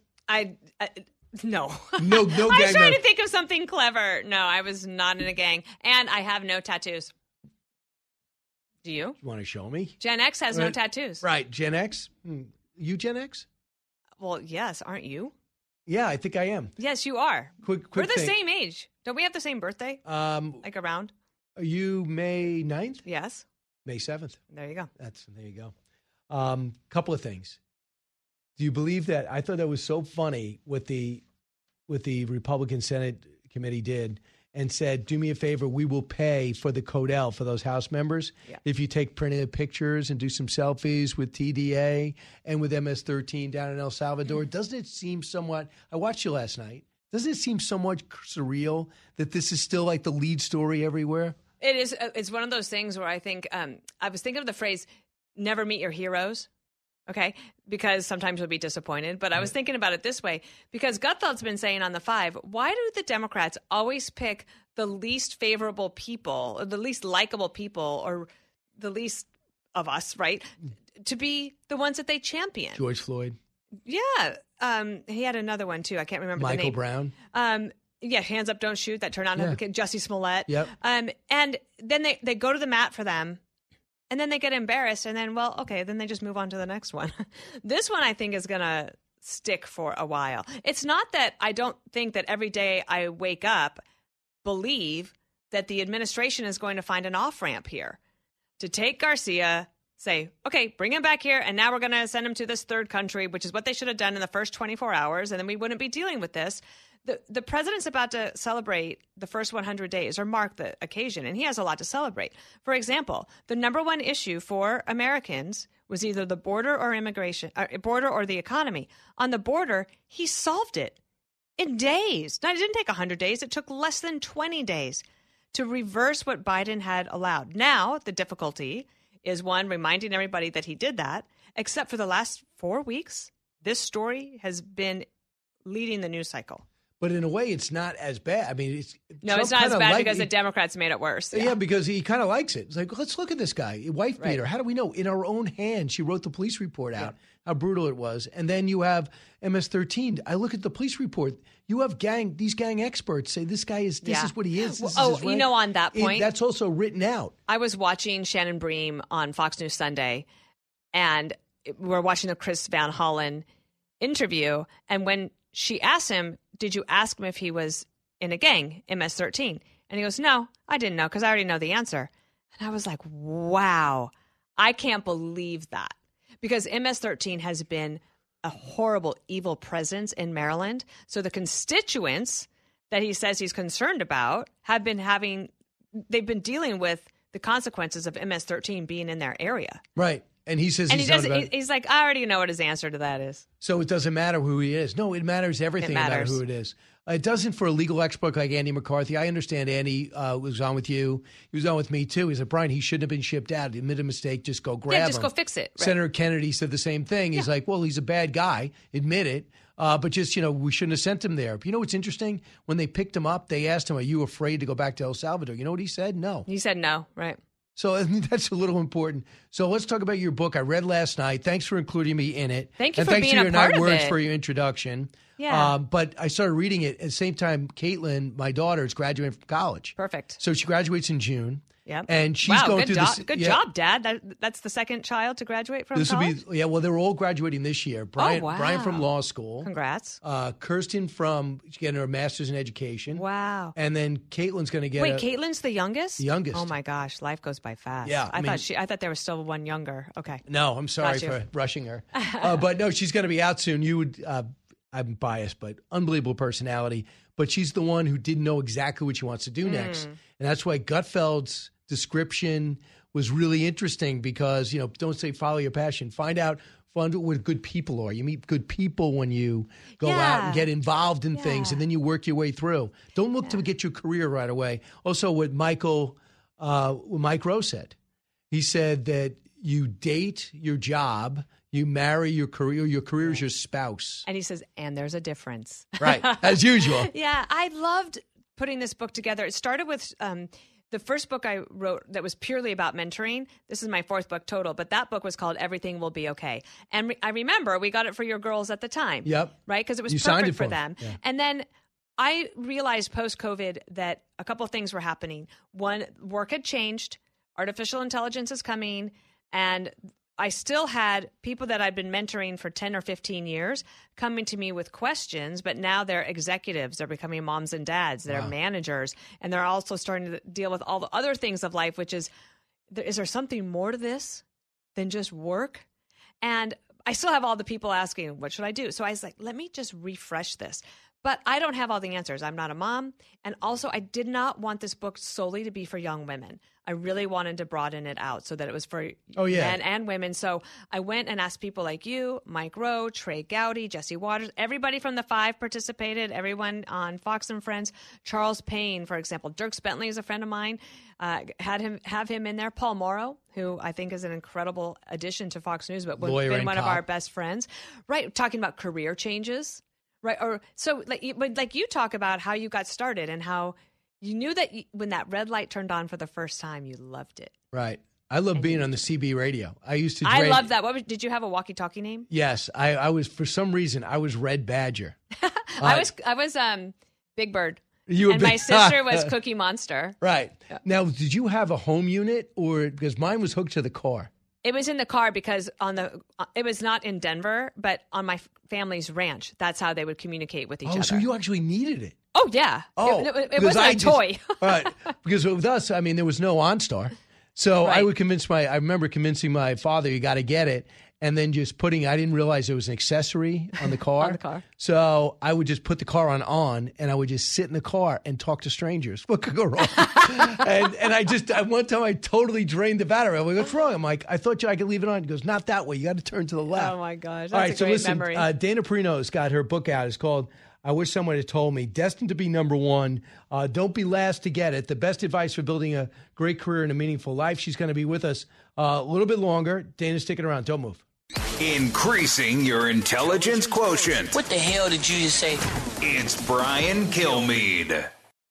S4: No
S15: I
S4: gang.
S15: was trying to think of something clever. No, I was not in a gang. And I have no tattoos. Do you?
S4: You want to show me?
S15: Gen X has no tattoos.
S4: Right. Gen X? You Gen X?
S15: Well, yes. Aren't you?
S4: Yeah, I think I am.
S15: Yes, you are.
S4: Quick
S15: We're the
S4: thing.
S15: same age. Don't we have the same birthday? Like around?
S4: Are you May 9th?
S15: Yes.
S4: May 7th.
S15: There you go.
S4: There you go. Couple of things. Do you believe that? I thought that was so funny what the Republican Senate committee did and said, do me a favor, we will pay for the Codel for those House members.
S15: Yeah.
S4: If you take printed pictures and do some selfies with TDA and with MS-13 down in El Salvador. Doesn't it seem somewhat, I watched you last night, doesn't it seem somewhat surreal that this is still like the lead story everywhere?
S15: It is. It's one of those things where I think, I was thinking of the phrase, never meet your heroes. Okay, because sometimes you'll be disappointed. But I was thinking about it this way, because Gutfeld's been saying on The Five, why do the Democrats always pick the least favorable people, or the least likable people, or the least of us, right, to be the ones that they champion?
S4: George Floyd.
S15: Yeah. He had another one, too. I can't remember the name.
S4: Michael Brown.
S15: Yeah, Hands Up, Don't Shoot, that turnout advocate, Jussie Smollett.
S4: Yep.
S15: And then they go to the mat for them. And then they get embarrassed, and then, well, okay, then they just move on to the next one. This one, I think, is going to stick for a while. It's not that I don't think that every day I wake up, believe that the administration is going to find an off-ramp here to take Garcia say, okay, bring him back here, and now we're going to send him to this third country, which is what they should have done in the first 24 hours, and then we wouldn't be dealing with this. The president's about to celebrate the first 100 days or mark the occasion, and he has a lot to celebrate. For example, the number one issue for Americans was either the border or immigration, border or the economy. On the border, he solved it in days. Now, it didn't take 100 days. It took less than 20 days to reverse what Biden had allowed. Now, the difficulty is, one, reminding everybody that he did that, except for the last 4 weeks, this story has been leading the news cycle.
S4: But in a way, it's not as bad. I mean, it's
S15: not as bad because the Democrats made it worse.
S4: Yeah, because he kind of likes it. It's like, let's look at this guy, wife beater. How do we know? In our own hand, she wrote the police report out, how brutal it was. And then you have MS-13. I look at the police report. You have these gang experts say this guy is, this is what he is.
S15: You know, on that point.
S4: That's also written out.
S15: I was watching Shannon Bream on Fox News Sunday, and we're watching the Chris Van Hollen interview. And when she asked him, did you ask him if he was in a gang, MS-13? And he goes, no, I didn't know because I already know the answer. And I was like, wow, I can't believe that. Because MS-13 has been a horrible, evil presence in Maryland. So the constituents that he says he's concerned about they've been dealing with the consequences of MS-13 being in their area.
S4: Right. And he says
S15: he's like, I already know what his answer to that is.
S4: So it doesn't matter who he is. No, it matters everything.
S15: It matters.
S4: No matter who it is. It doesn't for a legal expert like Andy McCarthy. I understand Andy was on with you. He was on with me, too. He said, Brian, he shouldn't have been shipped out. He made a mistake. Just go grab him.
S15: Just go fix it. Right.
S4: Senator Kennedy said the same thing. He's like, well, he's a bad guy. Admit it. But just, we shouldn't have sent him there. You know what's interesting? When they picked him up, they asked him, are you afraid to go back to El Salvador? You know what he said? No.
S15: He said no, right.
S4: So I mean, that's a little important. So let's talk about your book. I read last night. Thanks for including me in it.
S15: Thank you for being a part of it.
S4: And thanks for your 9 words for your introduction.
S15: Yeah.
S4: But I started reading it at the same time. Caitlin, my daughter, is graduating from college.
S15: Perfect.
S4: So she graduates in June.
S15: Yeah.
S4: And she's going through this.
S15: Good job, Dad. That's the second child to graduate from college?
S4: Will be, well, they're all graduating this year. Brian from law school.
S15: Congrats.
S4: Kirsten she's getting her master's in education.
S15: Wow.
S4: And then Caitlin's going to get
S15: Caitlin's the youngest?
S4: The youngest.
S15: Oh, my gosh. Life goes by fast.
S4: Yeah.
S15: I thought there was still one younger. Okay.
S4: No, I'm sorry for rushing her. But no, she's going to be out soon. I'm biased, but unbelievable personality. But she's the one who didn't know exactly what she wants to do next. And that's why Gutfeld's description was really interesting because, don't say follow your passion. Find what good people are. You meet good people when you go out and get involved in things, and then you work your way through. Don't look to get your career right away. Also, what Mike Rowe said. He said that you date your job, you marry your career is your spouse.
S15: And he says, and there's a difference.
S4: Right, as usual.
S15: Yeah, I loved putting this book together. It started with the first book I wrote that was purely about mentoring. This is my 4th book total, but that book was called Everything Will Be Okay. And I remember we got it for your girls at the time.
S4: Yep.
S15: Right? Because it was perfect for them. Yeah. And then I realized post-COVID that a couple of things were happening. One, work had changed. Artificial intelligence is coming. And I still had people that I'd been mentoring for 10 or 15 years coming to me with questions, but now they're executives. They're becoming moms and dads. They're managers. And they're also starting to deal with all the other things of life, which is there something more to this than just work? And I still have all the people asking, what should I do? So I was like, let me just refresh this. But I don't have all the answers. I'm not a mom. And also, I did not want this book solely to be for young women. I really wanted to broaden it out so that it was for men and women. So I went and asked people like you, Mike Rowe, Trey Gowdy, Jesse Waters, everybody from the 5 participated, everyone on Fox and Friends. Charles Payne, for example. Dierks Bentley is a friend of mine. Have him in there. Paul Morrow, who I think is an incredible addition to Fox News, but
S4: Lawyer
S15: been one
S4: of
S15: our best friends. Right, talking about career changes. Right. Or so like you talk about how you got started and how you knew that when that red light turned on for the first time, you loved it.
S4: Right. I love being on the CB radio. I used to.
S15: I love that. Did you have a walkie-talkie name?
S4: Yes. I was, for some reason, I was Red Badger.
S15: I was Big Bird. My sister was Cookie Monster.
S4: Right.
S15: Yeah.
S4: Now, did you have a home unit because mine was hooked to the car?
S15: It was in the car because it was not in Denver, but on my family's ranch. That's how they would communicate with each other.
S4: Oh, so you actually needed it.
S15: Oh, yeah.
S4: Oh,
S15: it wasn't a toy.
S4: Right. Because with us, there was no OnStar. So
S15: Right.
S4: I remember convincing my father, you got to get it. And then just I didn't realize there was an accessory on the car.
S15: On the car.
S4: So I would just put the car on, and I would just sit in the car and talk to strangers. What could go wrong? and one time I totally drained the battery. I'm like, what's wrong? I'm like, I thought I could leave it on. He goes, not that way. You got to turn to the left.
S15: Oh, my gosh. That's
S4: All right,
S15: a
S4: so
S15: great
S4: listen,
S15: memory.
S4: Dana Perino's got her book out. It's called I Wish Someone Had Told Me, Destined to Be Number One. Don't be last to get it. The best advice for building a great career and a meaningful life. She's going to be with us a little bit longer. Dana's sticking around. Don't move.
S3: Increasing your intelligence quotient.
S16: What the hell did you just say?
S3: It's Brian Kilmeade.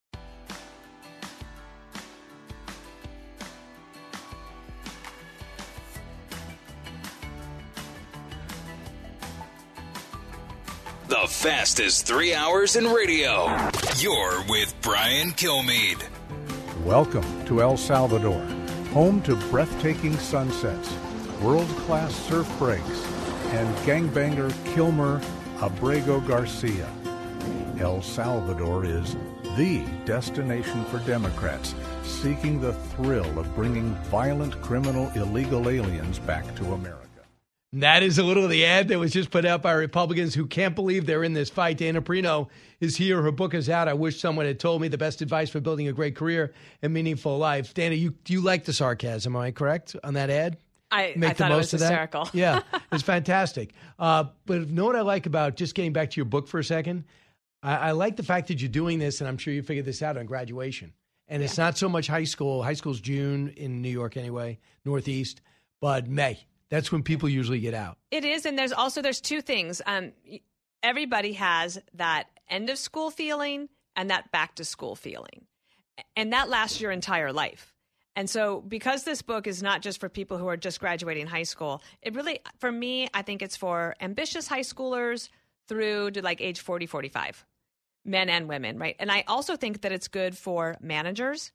S3: The fastest 3 hours in radio. You're with Brian Kilmeade.
S17: Welcome to El Salvador, home to breathtaking sunsets, world-class surf breaks, and gangbanger Kilmer Abrego Garcia. El Salvador is the destination for Democrats seeking the thrill of bringing violent criminal illegal aliens back to America.
S4: That is a little of the ad that was just put out by Republicans who can't believe they're in this fight. Dana Perino is here. Her book is out. I Wish Someone Had Told Me, the best advice for building a great career and meaningful life. Dana, you like the sarcasm, am I correct on that ad?
S15: I thought it was hysterical.
S4: Yeah, it's fantastic. But you know what I like about, just getting back to your book for a second, I like the fact that you're doing this, and I'm sure you figured this out on graduation. And it's not so much high school. High school's June in New York anyway, Northeast, but May. That's when people usually get out.
S15: It is, and there's two things. Everybody has that end of school feeling and that back to school feeling, and that lasts your entire life. And so, because this book is not just for people who are just graduating high school, it really, for me, I think it's for ambitious high schoolers through to like age 40, 45, men and women, right? And I also think that it's good for managers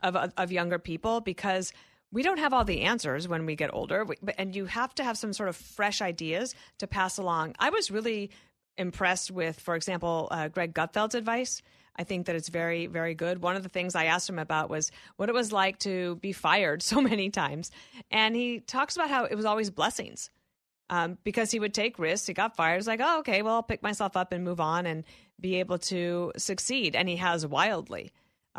S15: of younger people, because we don't have all the answers when we get older, and you have to have some sort of fresh ideas to pass along. I was really impressed with, for example, Greg Gutfeld's advice. I think that it's very, very good. One of the things I asked him about was what it was like to be fired so many times. And he talks about how it was always blessings, because he would take risks. He got fired. He was like, oh, okay, well, I'll pick myself up and move on and be able to succeed. And he has wildly.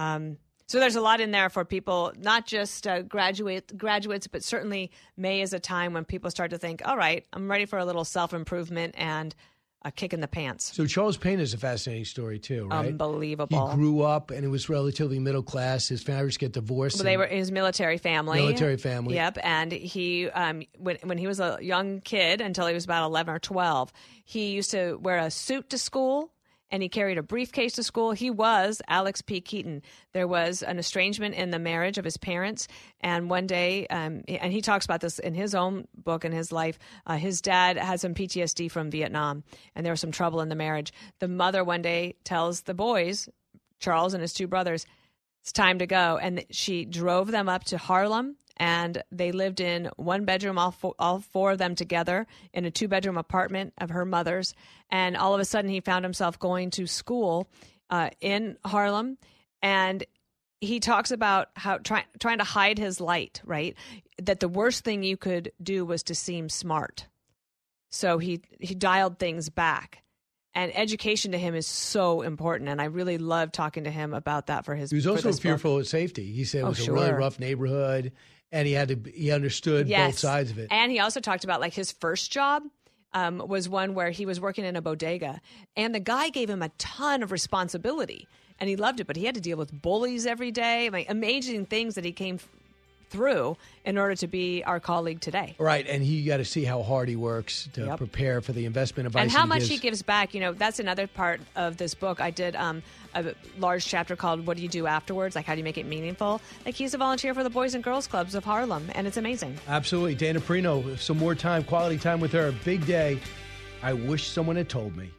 S15: So there's a lot in there for people, not just graduates, but certainly May is a time when people start to think, all right, I'm ready for a little self-improvement and a kick in the pants.
S4: So Charles Payne is a fascinating story too, right?
S15: Unbelievable.
S4: He grew up and it was relatively middle class. His parents get divorced.
S15: Well, they were his military family. Yep. And he, when he was a young kid, until he was about 11 or 12, he used to wear a suit to school. And he carried a briefcase to school. He was Alex P. Keaton. There was an estrangement in the marriage of his parents. And one day, and he talks about this in his own book and his life, his dad had some PTSD from Vietnam, and there was some trouble in the marriage. The mother one day tells the boys, Charles and his two brothers, it's time to go. And she drove them up to Harlem. And they lived in one bedroom, all four of them together, in a 2-bedroom apartment of her mother's. And all of a sudden, he found himself going to school in Harlem. And he talks about how trying to hide his light, right? That the worst thing you could do was to seem smart. So he dialed things back. And education to him is so important. And I really love talking to him about that for his.
S4: He was also fearful of safety. He said it was a really rough neighborhood. And he understood both sides of it.
S15: And he also talked about, like, his first job was one where he was working in a bodega, and the guy gave him a ton of responsibility, and he loved it, but he had to deal with bullies every day. I mean, amazing things that he came through in order to be our colleague today.
S4: Right, and you got to see how hard he works to prepare for the investment advice.
S15: And how much he gives back. You know, that's another part of this book. I did a large chapter called What Do You Do Afterwards? Like, how do you make it meaningful? Like, he's a volunteer for the Boys and Girls Clubs of Harlem, and it's amazing.
S4: Absolutely. Dana Perino, some more time, quality time with her. Big day. I wish someone had told me.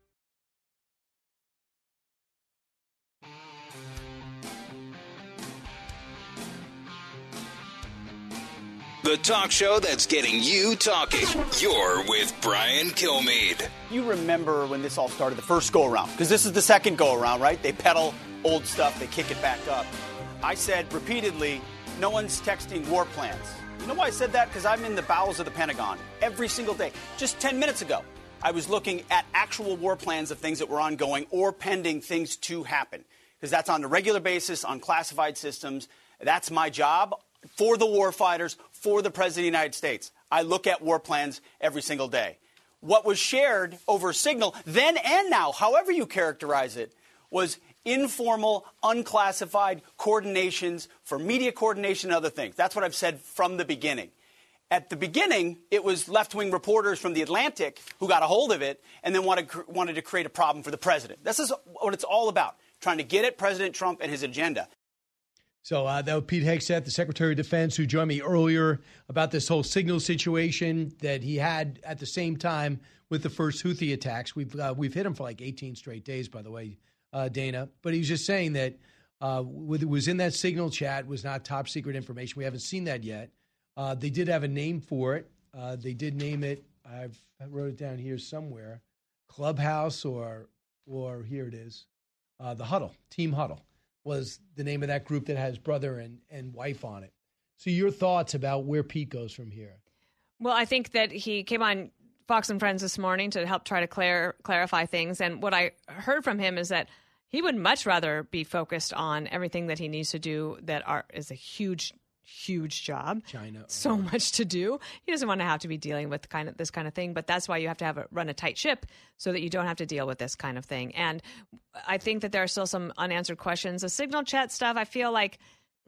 S3: The talk show that's getting you talking. You're with Brian Kilmeade.
S23: You remember when this all started, the first go-around, because this is the second go-around, right? They peddle old stuff, they kick it back up. I said repeatedly, no one's texting war plans. You know why I said that? Because I'm in the bowels of the Pentagon every single day. Just 10 minutes ago, I was looking at actual war plans of things that were ongoing or pending things to happen. Because that's on a regular basis on classified systems. That's my job for the war fighters, for the President of the United States. I look at war plans every single day. What was shared over Signal, then and now, however you characterize it, was informal, unclassified coordinations for media coordination and other things. That's what I've said from the beginning. At the beginning, it was left-wing reporters from The Atlantic who got a hold of it and then wanted to create a problem for the president. This is what it's all about, trying to get at President Trump and his agenda.
S4: So that was Pete Hegseth, the Secretary of Defense, who joined me earlier about this whole Signal situation that he had at the same time with the first Houthi attacks. We've hit him for like 18 straight days, by the way, Dana. But he was just saying that what was in that Signal chat was not top secret information. We haven't seen that yet. They did have a name for it. They did name it. I wrote it down here somewhere. Clubhouse or here it is. The Huddle, Team Huddle was the name of that group that has brother and wife on it. So your thoughts about where Pete goes from here?
S15: Well, I think that he came on Fox and Friends this morning to help try to clarify things. And what I heard from him is that he would much rather be focused on everything that he needs to do is a huge job.
S4: China.
S15: So much to do. He doesn't want to have to be dealing with this kind of thing, but that's why you have to run a tight ship so that you don't have to deal with this kind of thing. And I think that there are still some unanswered questions. The Signal chat stuff, I feel like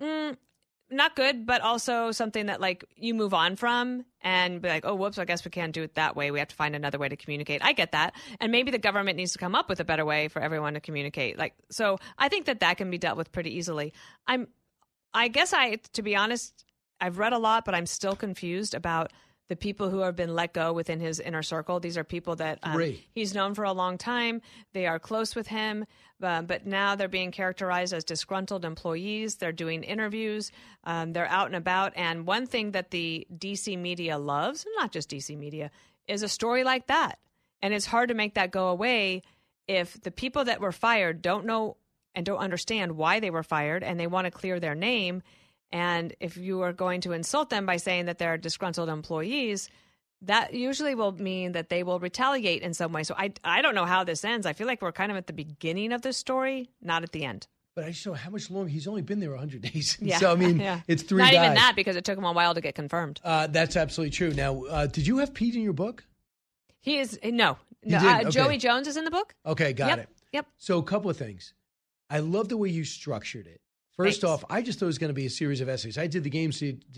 S15: not good, but also something that like you move on from and be like, oh, whoops, I guess we can't do it that way. We have to find another way to communicate. I get that. And maybe the government needs to come up with a better way for everyone to communicate. So I think that can be dealt with pretty easily. To be honest, I've read a lot, but I'm still confused about the people who have been let go within his inner circle. These are people that he's known for a long time. They are close with him, but now they're being characterized as disgruntled employees. They're doing interviews. They're out and about. And one thing that the D.C. media loves, not just D.C. media, is a story like that. And it's hard to make that go away if the people that were fired don't know and don't understand why they were fired, and they want to clear their name. And if you are going to insult them by saying that they're disgruntled employees, that usually will mean that they will retaliate in some way. So I don't know how this ends. I feel like we're kind of at the beginning of this story, not at the end.
S4: But I just don't know how much longer. He's only been there 100 days.
S15: Yeah.
S4: So, I mean, it's three
S15: Not
S4: guys.
S15: even that, because it took him a while to get confirmed.
S4: That's absolutely true. Now, did you have Pete in your book?
S15: He is, no.
S4: Okay.
S15: Joey Jones is in the book.
S4: Okay, got it.
S15: Yep.
S4: So a couple of things. I love the way you structured it. First off, I just thought it was going to be a series of essays. I did the Games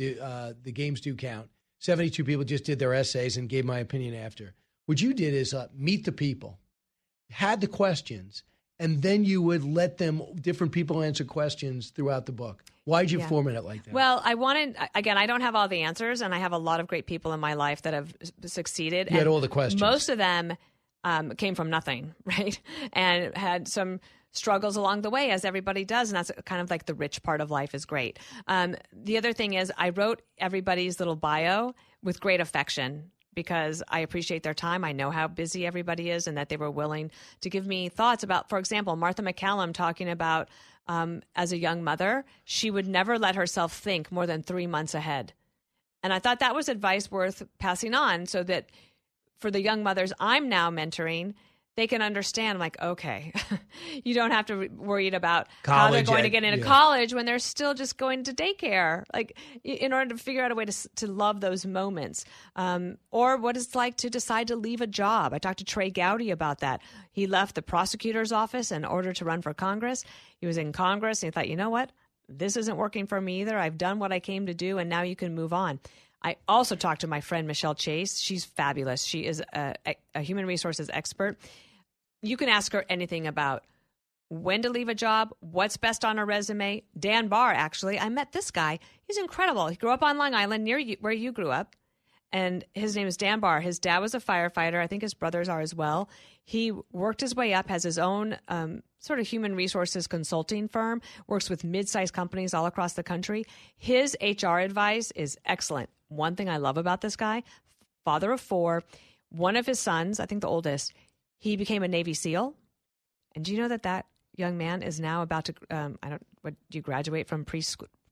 S4: Do Count. 72 people just did their essays and gave my opinion after. What you did is meet the people, had the questions, and then you would let different people answer questions throughout the book. Why did you format it like that?
S15: Well, I don't have all the answers, and I have a lot of great people in my life that have succeeded.
S4: You had all the questions.
S15: Most of them came from nothing, right? And had some struggles along the way, as everybody does, and that's kind of like the rich part of life is great. The other thing is I wrote everybody's little bio with great affection because I appreciate their time. I know how busy everybody is and that they were willing to give me thoughts about, for example, Martha McCallum talking about as a young mother, she would never let herself think more than 3 months ahead. And I thought that was advice worth passing on so that for the young mothers I'm now mentoring, they can understand, like, okay, you don't have to be worried about how they're going to get into college when they're still just going to daycare, like in order to figure out a way to love those moments. Or what it's like to decide to leave a job. I talked to Trey Gowdy about that. He left the prosecutor's office in order to run for Congress. He was in Congress and he thought, you know what? This isn't working for me either. I've done what I came to do, and now you can move on. I also talked to my friend Michelle Chase. She's fabulous. She is a human resources expert. You can ask her anything about when to leave a job, what's best on a resume. Dan Barr, actually, I met this guy. He's incredible. He grew up on Long Island, near you, where you grew up, and his name is Dan Barr. His dad was a firefighter. I think his brothers are as well. He worked his way up, has his own sort of human resources consulting firm, works with mid-sized companies all across the country. His HR advice is excellent. One thing I love about this guy, father of 4, one of his sons, I think the oldest, he became a Navy SEAL. And do you know that young man is now about to, do you graduate from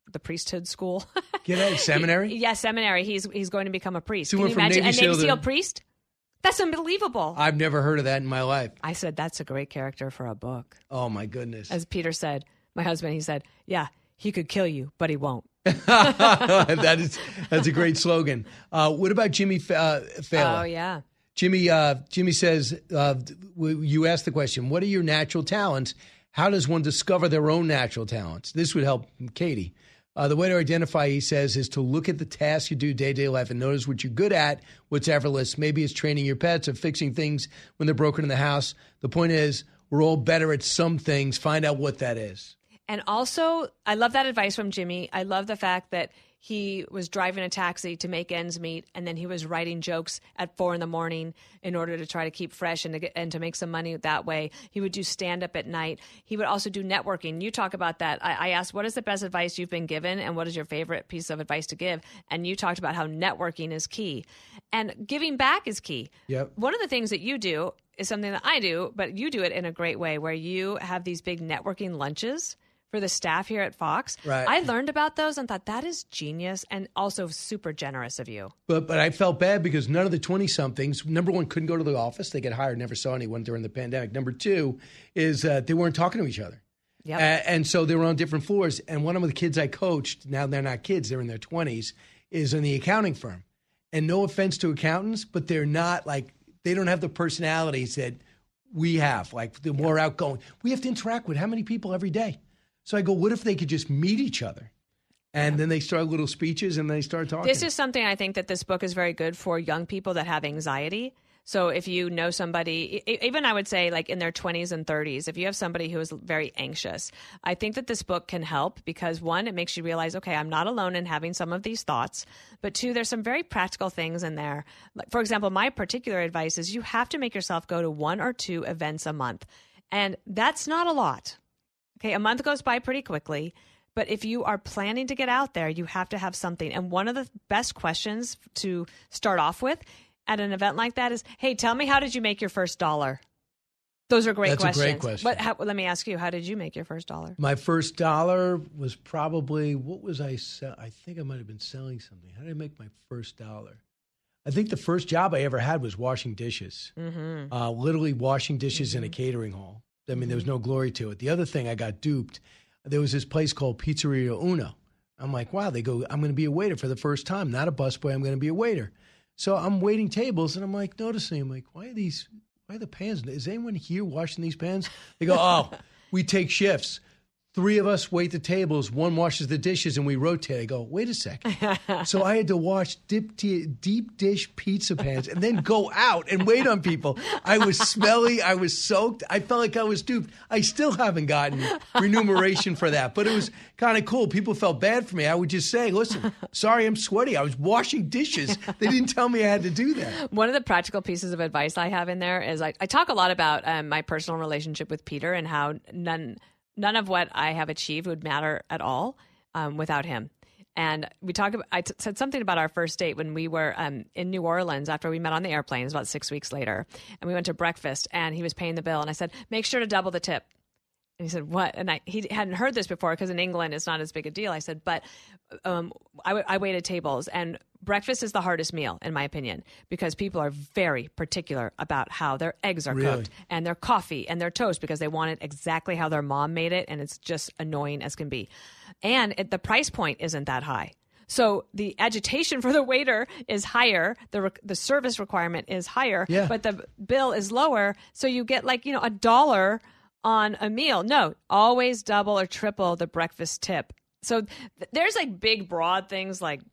S15: the priesthood school.
S4: Get out seminary?
S15: Yeah, seminary. He's going to become a priest.
S4: So
S15: Can you
S4: from
S15: imagine
S4: Navy
S15: a Navy
S4: SEAL
S15: SEAL
S4: to-
S15: priest? That's unbelievable.
S4: I've never heard of that in my life.
S15: I said, that's a great character for a book.
S4: Oh, my goodness.
S15: As Peter said, my husband, he said, yeah, he could kill you, but he won't.
S4: That's a great slogan. What about Jimmy Fallon?
S15: Oh, yeah.
S4: Jimmy says, you asked the question, what are your natural talents? How does one discover their own natural talents? This would help Katie. The way to identify, he says, is to look at the tasks you do day-to-day life and notice what you're good at, what's effortless. Maybe it's training your pets or fixing things when they're broken in the house. The point is, we're all better at some things. Find out what that is.
S15: And also, I love that advice from Jimmy. I love the fact that he was driving a taxi to make ends meet, and then he was writing jokes at 4 a.m. in order to try to keep fresh and to make some money that way. He would do stand-up at night. He would also do networking. You talk about that. I asked, what is the best advice you've been given, and what is your favorite piece of advice to give? And you talked about how networking is key. And giving back is key.
S4: Yep.
S15: One of the things that you do is something that I do, but you do it in a great way, where you have these big networking lunches for the staff here at Fox.
S4: Right.
S15: I learned about those and thought that is genius and also super generous of you.
S4: But I felt bad because none of the 20-somethings, number one, couldn't go to the office. They get hired, never saw anyone during the pandemic. Number two is they weren't talking to each other.
S15: Yep.
S4: And so they were on different floors. And one of the kids I coached, now they're not kids, they're in their 20s, is in the accounting firm. And no offense to accountants, but they're not like, they don't have the personalities that we have, like the more outgoing. We have to interact with how many people every day? So I go, what if they could just meet each other? And then they start little speeches and they start talking.
S15: This is something I think that this book is very good for young people that have anxiety. So if you know somebody, even I would say like in their 20s and 30s, if you have somebody who is very anxious, I think that this book can help because one, it makes you realize, okay, I'm not alone in having some of these thoughts. But two, there's some very practical things in there. Like, for example, my particular advice is you have to make yourself go to 1 or 2 events a month. And that's not a lot. Okay, a month goes by pretty quickly, but if you are planning to get out there, you have to have something. And one of the best questions to start off with at an event like that is, hey, tell me, how did you make your first $1? Those are great questions.
S4: That's a great question.
S15: Let me ask you, how did you make your first $1?
S4: My first $1 was probably, what was I selling? I think I might have been selling something. How did I make my first $1? I think the first job I ever had was washing dishes, literally washing dishes in a catering hall. I mean, there was no glory to it. The other thing, I got duped. There was this place called Pizzeria Uno. I'm like, wow, they go, I'm going to be a waiter for the first time, not a busboy. I'm going to be a waiter. So I'm waiting tables, and I'm like, noticing, I'm like, why are the pans? Is anyone here washing these pans? They go, oh, we take shifts. 3 of us wait the tables, 1 washes the dishes, and we rotate. I go, wait a second. So I had to wash deep dish pizza pans and then go out and wait on people. I was smelly. I was soaked. I felt like I was duped. I still haven't gotten remuneration for that, but it was kind of cool. People felt bad for me. I would just say, listen, sorry, I'm sweaty. I was washing dishes. They didn't tell me I had to do that.
S15: One of the practical pieces of advice I have in there is I talk a lot about my personal relationship with Peter and how none of what I have achieved would matter at all without him. And I said something about our first date when we were in New Orleans after we met on the airplane. It was about 6 weeks later. And we went to breakfast and he was paying the bill. And I said, make sure to double the tip. And he said, what? And he hadn't heard this before because in England it's not as big a deal. I said, but I waited tables, and breakfast is the hardest meal, in my opinion, because people are very particular about how their eggs are cooked and their coffee and their toast because they want it exactly how their mom made it, and it's just annoying as can be. And the price point isn't that high. So the agitation for the waiter is higher, the service requirement is higher, but the bill is lower, so you get like, $1 on a meal. No, always double or triple the breakfast tip. So there's like big, broad things like,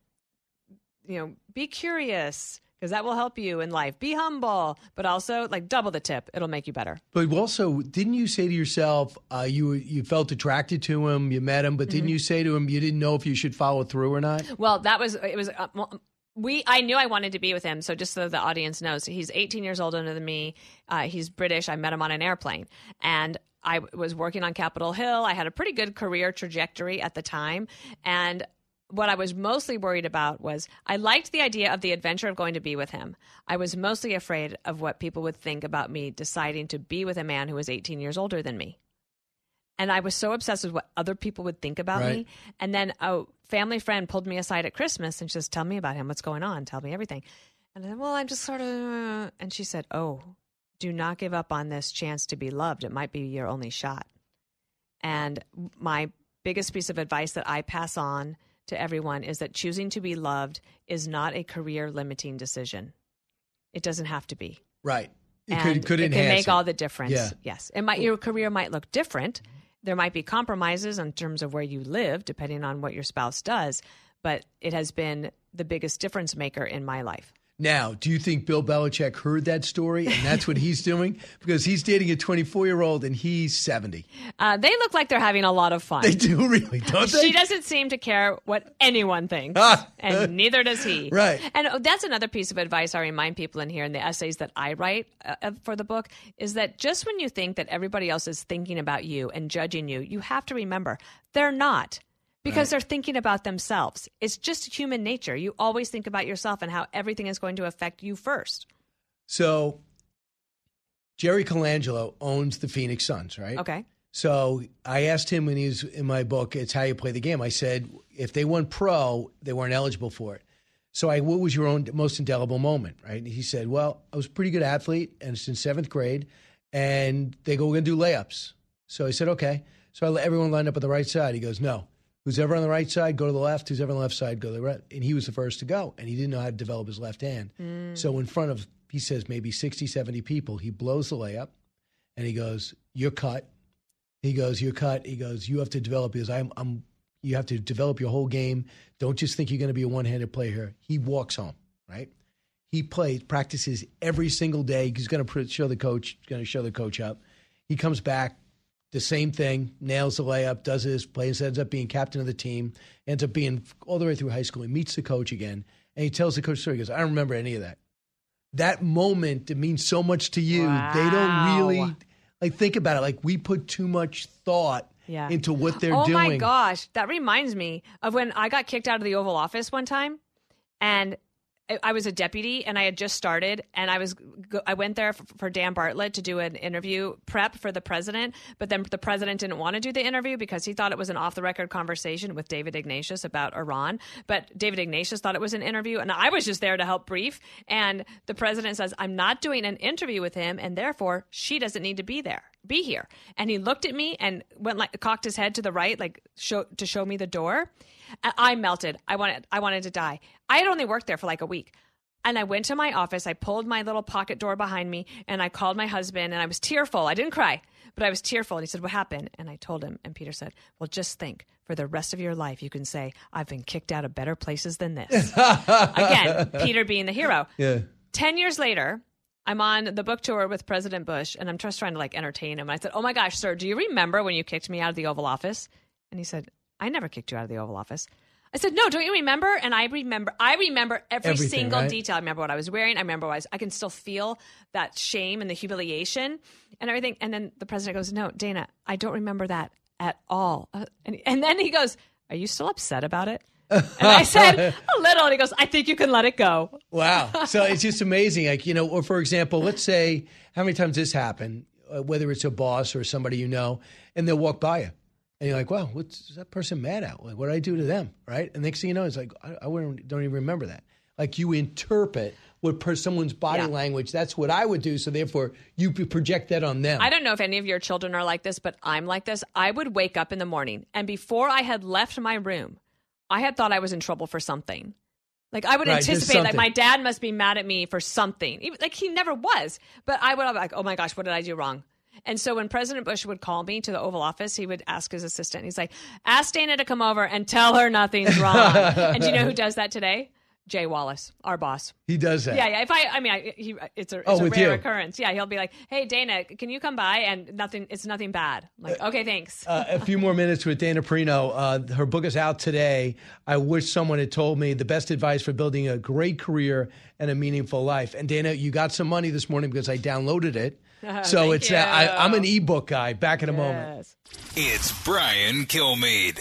S15: be curious because that will help you in life. Be humble, but also like double the tip. It'll make you better.
S4: But also, didn't you say to yourself, you felt attracted to him, you met him, but didn't you say to him you didn't know if you should follow through or not?
S15: Well, I knew I wanted to be with him. So just so the audience knows, he's 18 years older than me. He's British. I met him on an airplane. And I was working on Capitol Hill. I had a pretty good career trajectory at the time. And what I was mostly worried about was I liked the idea of the adventure of going to be with him. I was mostly afraid of what people would think about me deciding to be with a man who was 18 years older than me. And I was so obsessed with what other people would think about me. And then a family friend pulled me aside at Christmas and she says, tell me about him. What's going on? Tell me everything. And I said, well, I'm just sort of, and she said, oh, do not give up on this chance to be loved. It might be your only shot. And my biggest piece of advice that I pass on to everyone is that choosing to be loved is not a career limiting decision. It doesn't have to be.
S4: Right.
S15: It
S4: could
S15: it
S4: enhance
S15: can make
S4: it.
S15: all the difference.
S4: Yeah.
S15: Yes. Your career might look different. There might be compromises in terms of where you live, depending on what your spouse does. But it has been the biggest difference maker in my life.
S4: Now, do you think Bill Belichick heard that story and that's what he's doing? Because he's dating a 24-year-old and he's 70.
S15: They look like they're having a lot of fun.
S4: They do really, don't they?
S15: She doesn't seem to care what anyone thinks, and neither does he.
S4: Right.
S15: And that's another piece of advice I remind people in here in the essays that I write for the book, is that just when you think that everybody else is thinking about you and judging you, you have to remember they're not. Because they're thinking about themselves. It's just human nature. You always think about yourself and how everything is going to affect you first.
S4: So Jerry Colangelo owns the Phoenix Suns, right?
S15: Okay.
S4: So I asked him when he was in my book, it's how you play the game. I said, if they went pro, they weren't eligible for it. So what was your own most indelible moment, right? And he said, well, I was a pretty good athlete, and it's in 7th grade, and they go, we're going to do layups. So I said, okay. So I let everyone line up on the right side. He goes, no. Who's ever on the right side, go to the left. Who's ever on the left side, go to the right. And he was the first to go, and he didn't know how to develop his left hand. So in front of, he says, maybe 60, 70 people, he blows the layup, and he goes, you're cut. He goes, you're cut. He goes, you have to develop, because you have to develop your whole game. Don't just think you're going to be a one-handed player here. He walks home, right? He practices every single day. He's going to show the coach up. He comes back. The same thing, nails the layup, does his plays, ends up being captain of the team, ends up being all the way through high school. He meets the coach again, and he tells the coach story. He goes, I don't remember any of that. That moment, it means so much to you.
S15: Wow.
S4: They don't really, think about it. Like, we put too much thought into what they're doing.
S15: Oh, my gosh. That reminds me of when I got kicked out of the Oval Office one time, and I was a deputy, and I had just started, and I went there for Dan Bartlett to do an interview prep for the president, but then the president didn't want to do the interview because he thought it was an off-the-record conversation with David Ignatius about Iran, but David Ignatius thought it was an interview, and I was just there to help brief, and the president says, I'm not doing an interview with him, and therefore she doesn't need to be here. And he looked at me and cocked his head to the right, to show me the door. I melted. I wanted to die. I had only worked there for like a week. And I went to my office. I pulled my little pocket door behind me, and I called my husband, and I was tearful. I didn't cry, but I was tearful. And he said, what happened? And I told him, and Peter said, well, just think, for the rest of your life, you can say, I've been kicked out of better places than this. Again, Peter being the hero.
S4: Yeah.
S15: 10 years later, I'm on the book tour with President Bush, and I'm just trying to entertain him. And I said, oh my gosh, sir, do you remember when you kicked me out of the Oval Office? And he said, I never kicked you out of the Oval Office. I said, no, don't you remember? And I remember every single detail. I remember what I was wearing. I remember I can still feel that shame and the humiliation and everything. And then the president goes, no, Dana, I don't remember that at all. And then he goes, are you still upset about it? And I said, a little. And he goes, I think you can let it go.
S4: Wow. So it's just amazing. Or for example, let's say, how many times this happened, whether it's a boss or somebody and they'll walk by you. And you're like, wow, what's that person mad at? Like, what did I do to them, right? And next thing you know, it's like, I don't even remember that. Like, you interpret what someone's body language, that's what I would do, so therefore you project that on them.
S15: I don't know if any of your children are like this, but I'm like this. I would wake up in the morning, and before I had left my room, I had thought I was in trouble for something. Like, I would anticipate, like, my dad must be mad at me for something. Like, he never was. But I would be like, oh my gosh, what did I do wrong? And so when President Bush would call me to the Oval Office, he would ask his assistant, he's like, ask Dana to come over and tell her nothing's wrong. And do you know who does that today? Jay Wallace, our boss.
S4: He does that.
S15: Yeah. It's a rare occurrence. Yeah, he'll be like, "Hey, Dana, can you come by?" And it's nothing bad. I'm like, okay, thanks.
S4: A few more minutes with Dana Perino. Her book is out today. I wish someone had told me the best advice for building a great career and a meaningful life. And Dana, you got some money this morning because I downloaded it. So it's I'm an ebook guy. Back in a moment.
S3: It's Brian Kilmeade.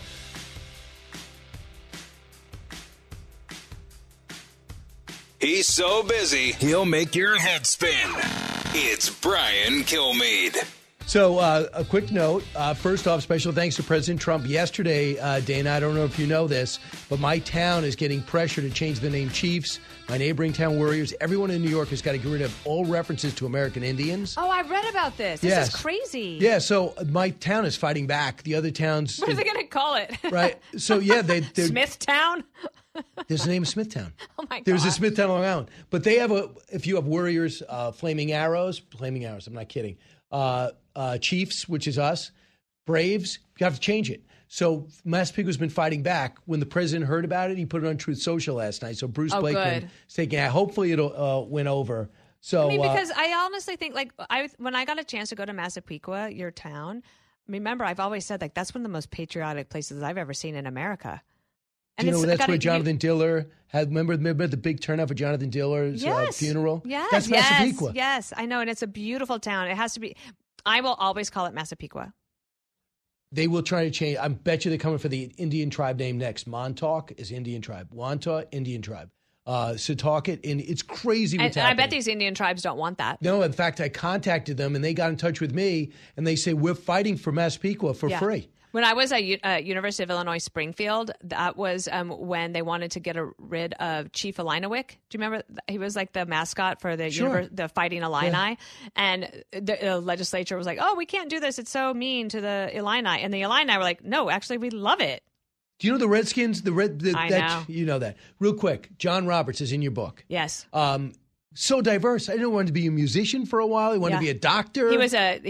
S3: He's so busy, he'll make your head spin. It's Brian Kilmeade.
S4: So a quick note. First off, special thanks to President Trump. Yesterday, Dana, I don't know if you know this, but my town is getting pressure to change the name Chiefs. My neighboring town, Warriors. Everyone in New York has got to get rid of all references to American Indians.
S15: Oh, I read about this. This is crazy.
S4: Yeah, so my town is fighting back. The other towns...
S15: What are they going to call it?
S4: Right. So, yeah, they're...
S15: Smithtown?
S4: There's a name of Smithtown.
S15: Oh, my God.
S4: There's a Smithtown Long Island. But they have if you have Warriors, Flaming Arrows, I'm not kidding, Chiefs, which is us, Braves, you have to change it. So Massapequa's been fighting back. When the president heard about it, he put it on Truth Social last night. So Bruce Blakeman is taking it. Hopefully it'll win over. So
S15: because I honestly think, when I got a chance to go to Massapequa, your town, remember, I've always said, that's one of the most patriotic places I've ever seen in America. And
S4: that's where Jonathan Diller had. Remember the big turnout for Jonathan Diller's funeral?
S15: Yes.
S4: That's Massapequa.
S15: Yes, I know. And it's a beautiful town. It has to be. I will always call it Massapequa.
S4: They will try to change. I bet you they're coming for the Indian tribe name next. Montauk is Indian tribe. Wantagh, Indian tribe. Setauket, it's crazy what's happening.
S15: I bet these Indian tribes don't want that.
S4: No, in fact, I contacted them, and they got in touch with me, and they say, we're fighting for Massapequa for free.
S15: When I was at University of Illinois Springfield, that was when they wanted to get rid of Chief Illiniwek. Do you remember? He was like the mascot for the the Fighting Illini. Yeah. And the legislature was like, oh, we can't do this. It's so mean to the Illini. And the Illini were like, no, actually, we love it.
S4: Do you know the Redskins?
S15: I know.
S4: You know that. Real quick, John Roberts is in your book.
S15: Yes.
S4: So diverse. I didn't want to be a musician for a while. He wanted to be a doctor.
S15: He was a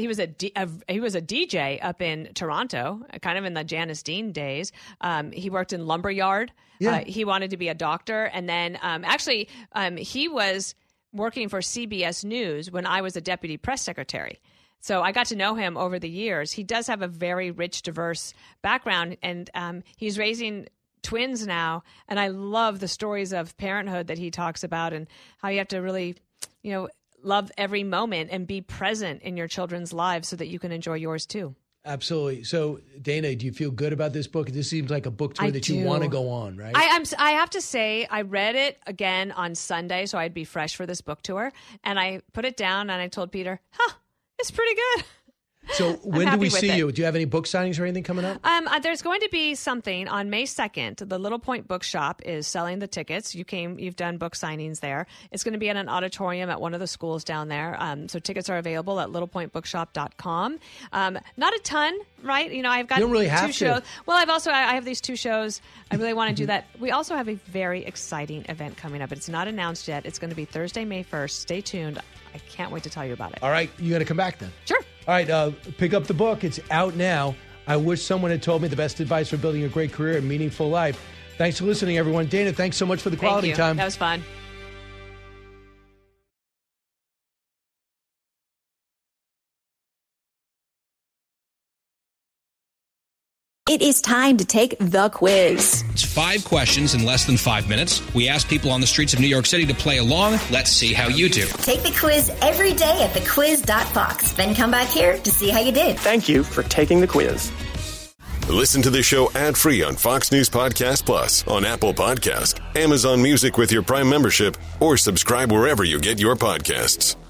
S15: DJ up in Toronto, kind of in the Janice Dean days. He worked in lumberyard.
S4: Yeah.
S15: He wanted to be a doctor, and then he was working for CBS News when I was a deputy press secretary. So I got to know him over the years. He does have a very rich, diverse background, and he's raising twins now, and I love the stories of parenthood that he talks about and how you have to really, love every moment and be present in your children's lives so that you can enjoy yours too.
S4: Absolutely. So, Dana, do you feel good about this book? This seems like a book tour that you want to go on, right?
S15: I have to say, I read it again on Sunday, so I'd be fresh for this book tour, and I put it down and I told Peter, it's pretty good.
S4: So when do we see you? Do you have any book signings or anything coming up?
S15: There's going to be something on May 2nd. The Little Point Bookshop is selling the tickets. You've done book signings there. It's going to be in an auditorium at one of the schools down there. So tickets are available at littlepointbookshop.com. Not a ton, right? I've got
S4: you don't really have
S15: two shows. Well, I have these two shows. I really want to do that. We also have a very exciting event coming up. It's not announced yet. It's going to be Thursday, May 1st. Stay tuned. I can't wait to tell you about it.
S4: All right. You got to come back then.
S15: Sure.
S4: All right. Pick up the book. It's out now. I wish someone had told me the best advice for building a great career and meaningful life. Thanks for listening, everyone. Dana, thanks so much for the quality time.
S15: That was fun.
S16: It is time to take the quiz.
S18: It's 5 questions in less than 5 minutes. We ask people on the streets of New York City to play along. Let's see how you do.
S16: Take the quiz every day at thequiz.fox. Then come back here to see how you did.
S20: Thank you for taking the quiz.
S24: Listen to the show ad-free on Fox News Podcast Plus, on Apple Podcast, Amazon Music with your Prime membership, or subscribe wherever you get your podcasts.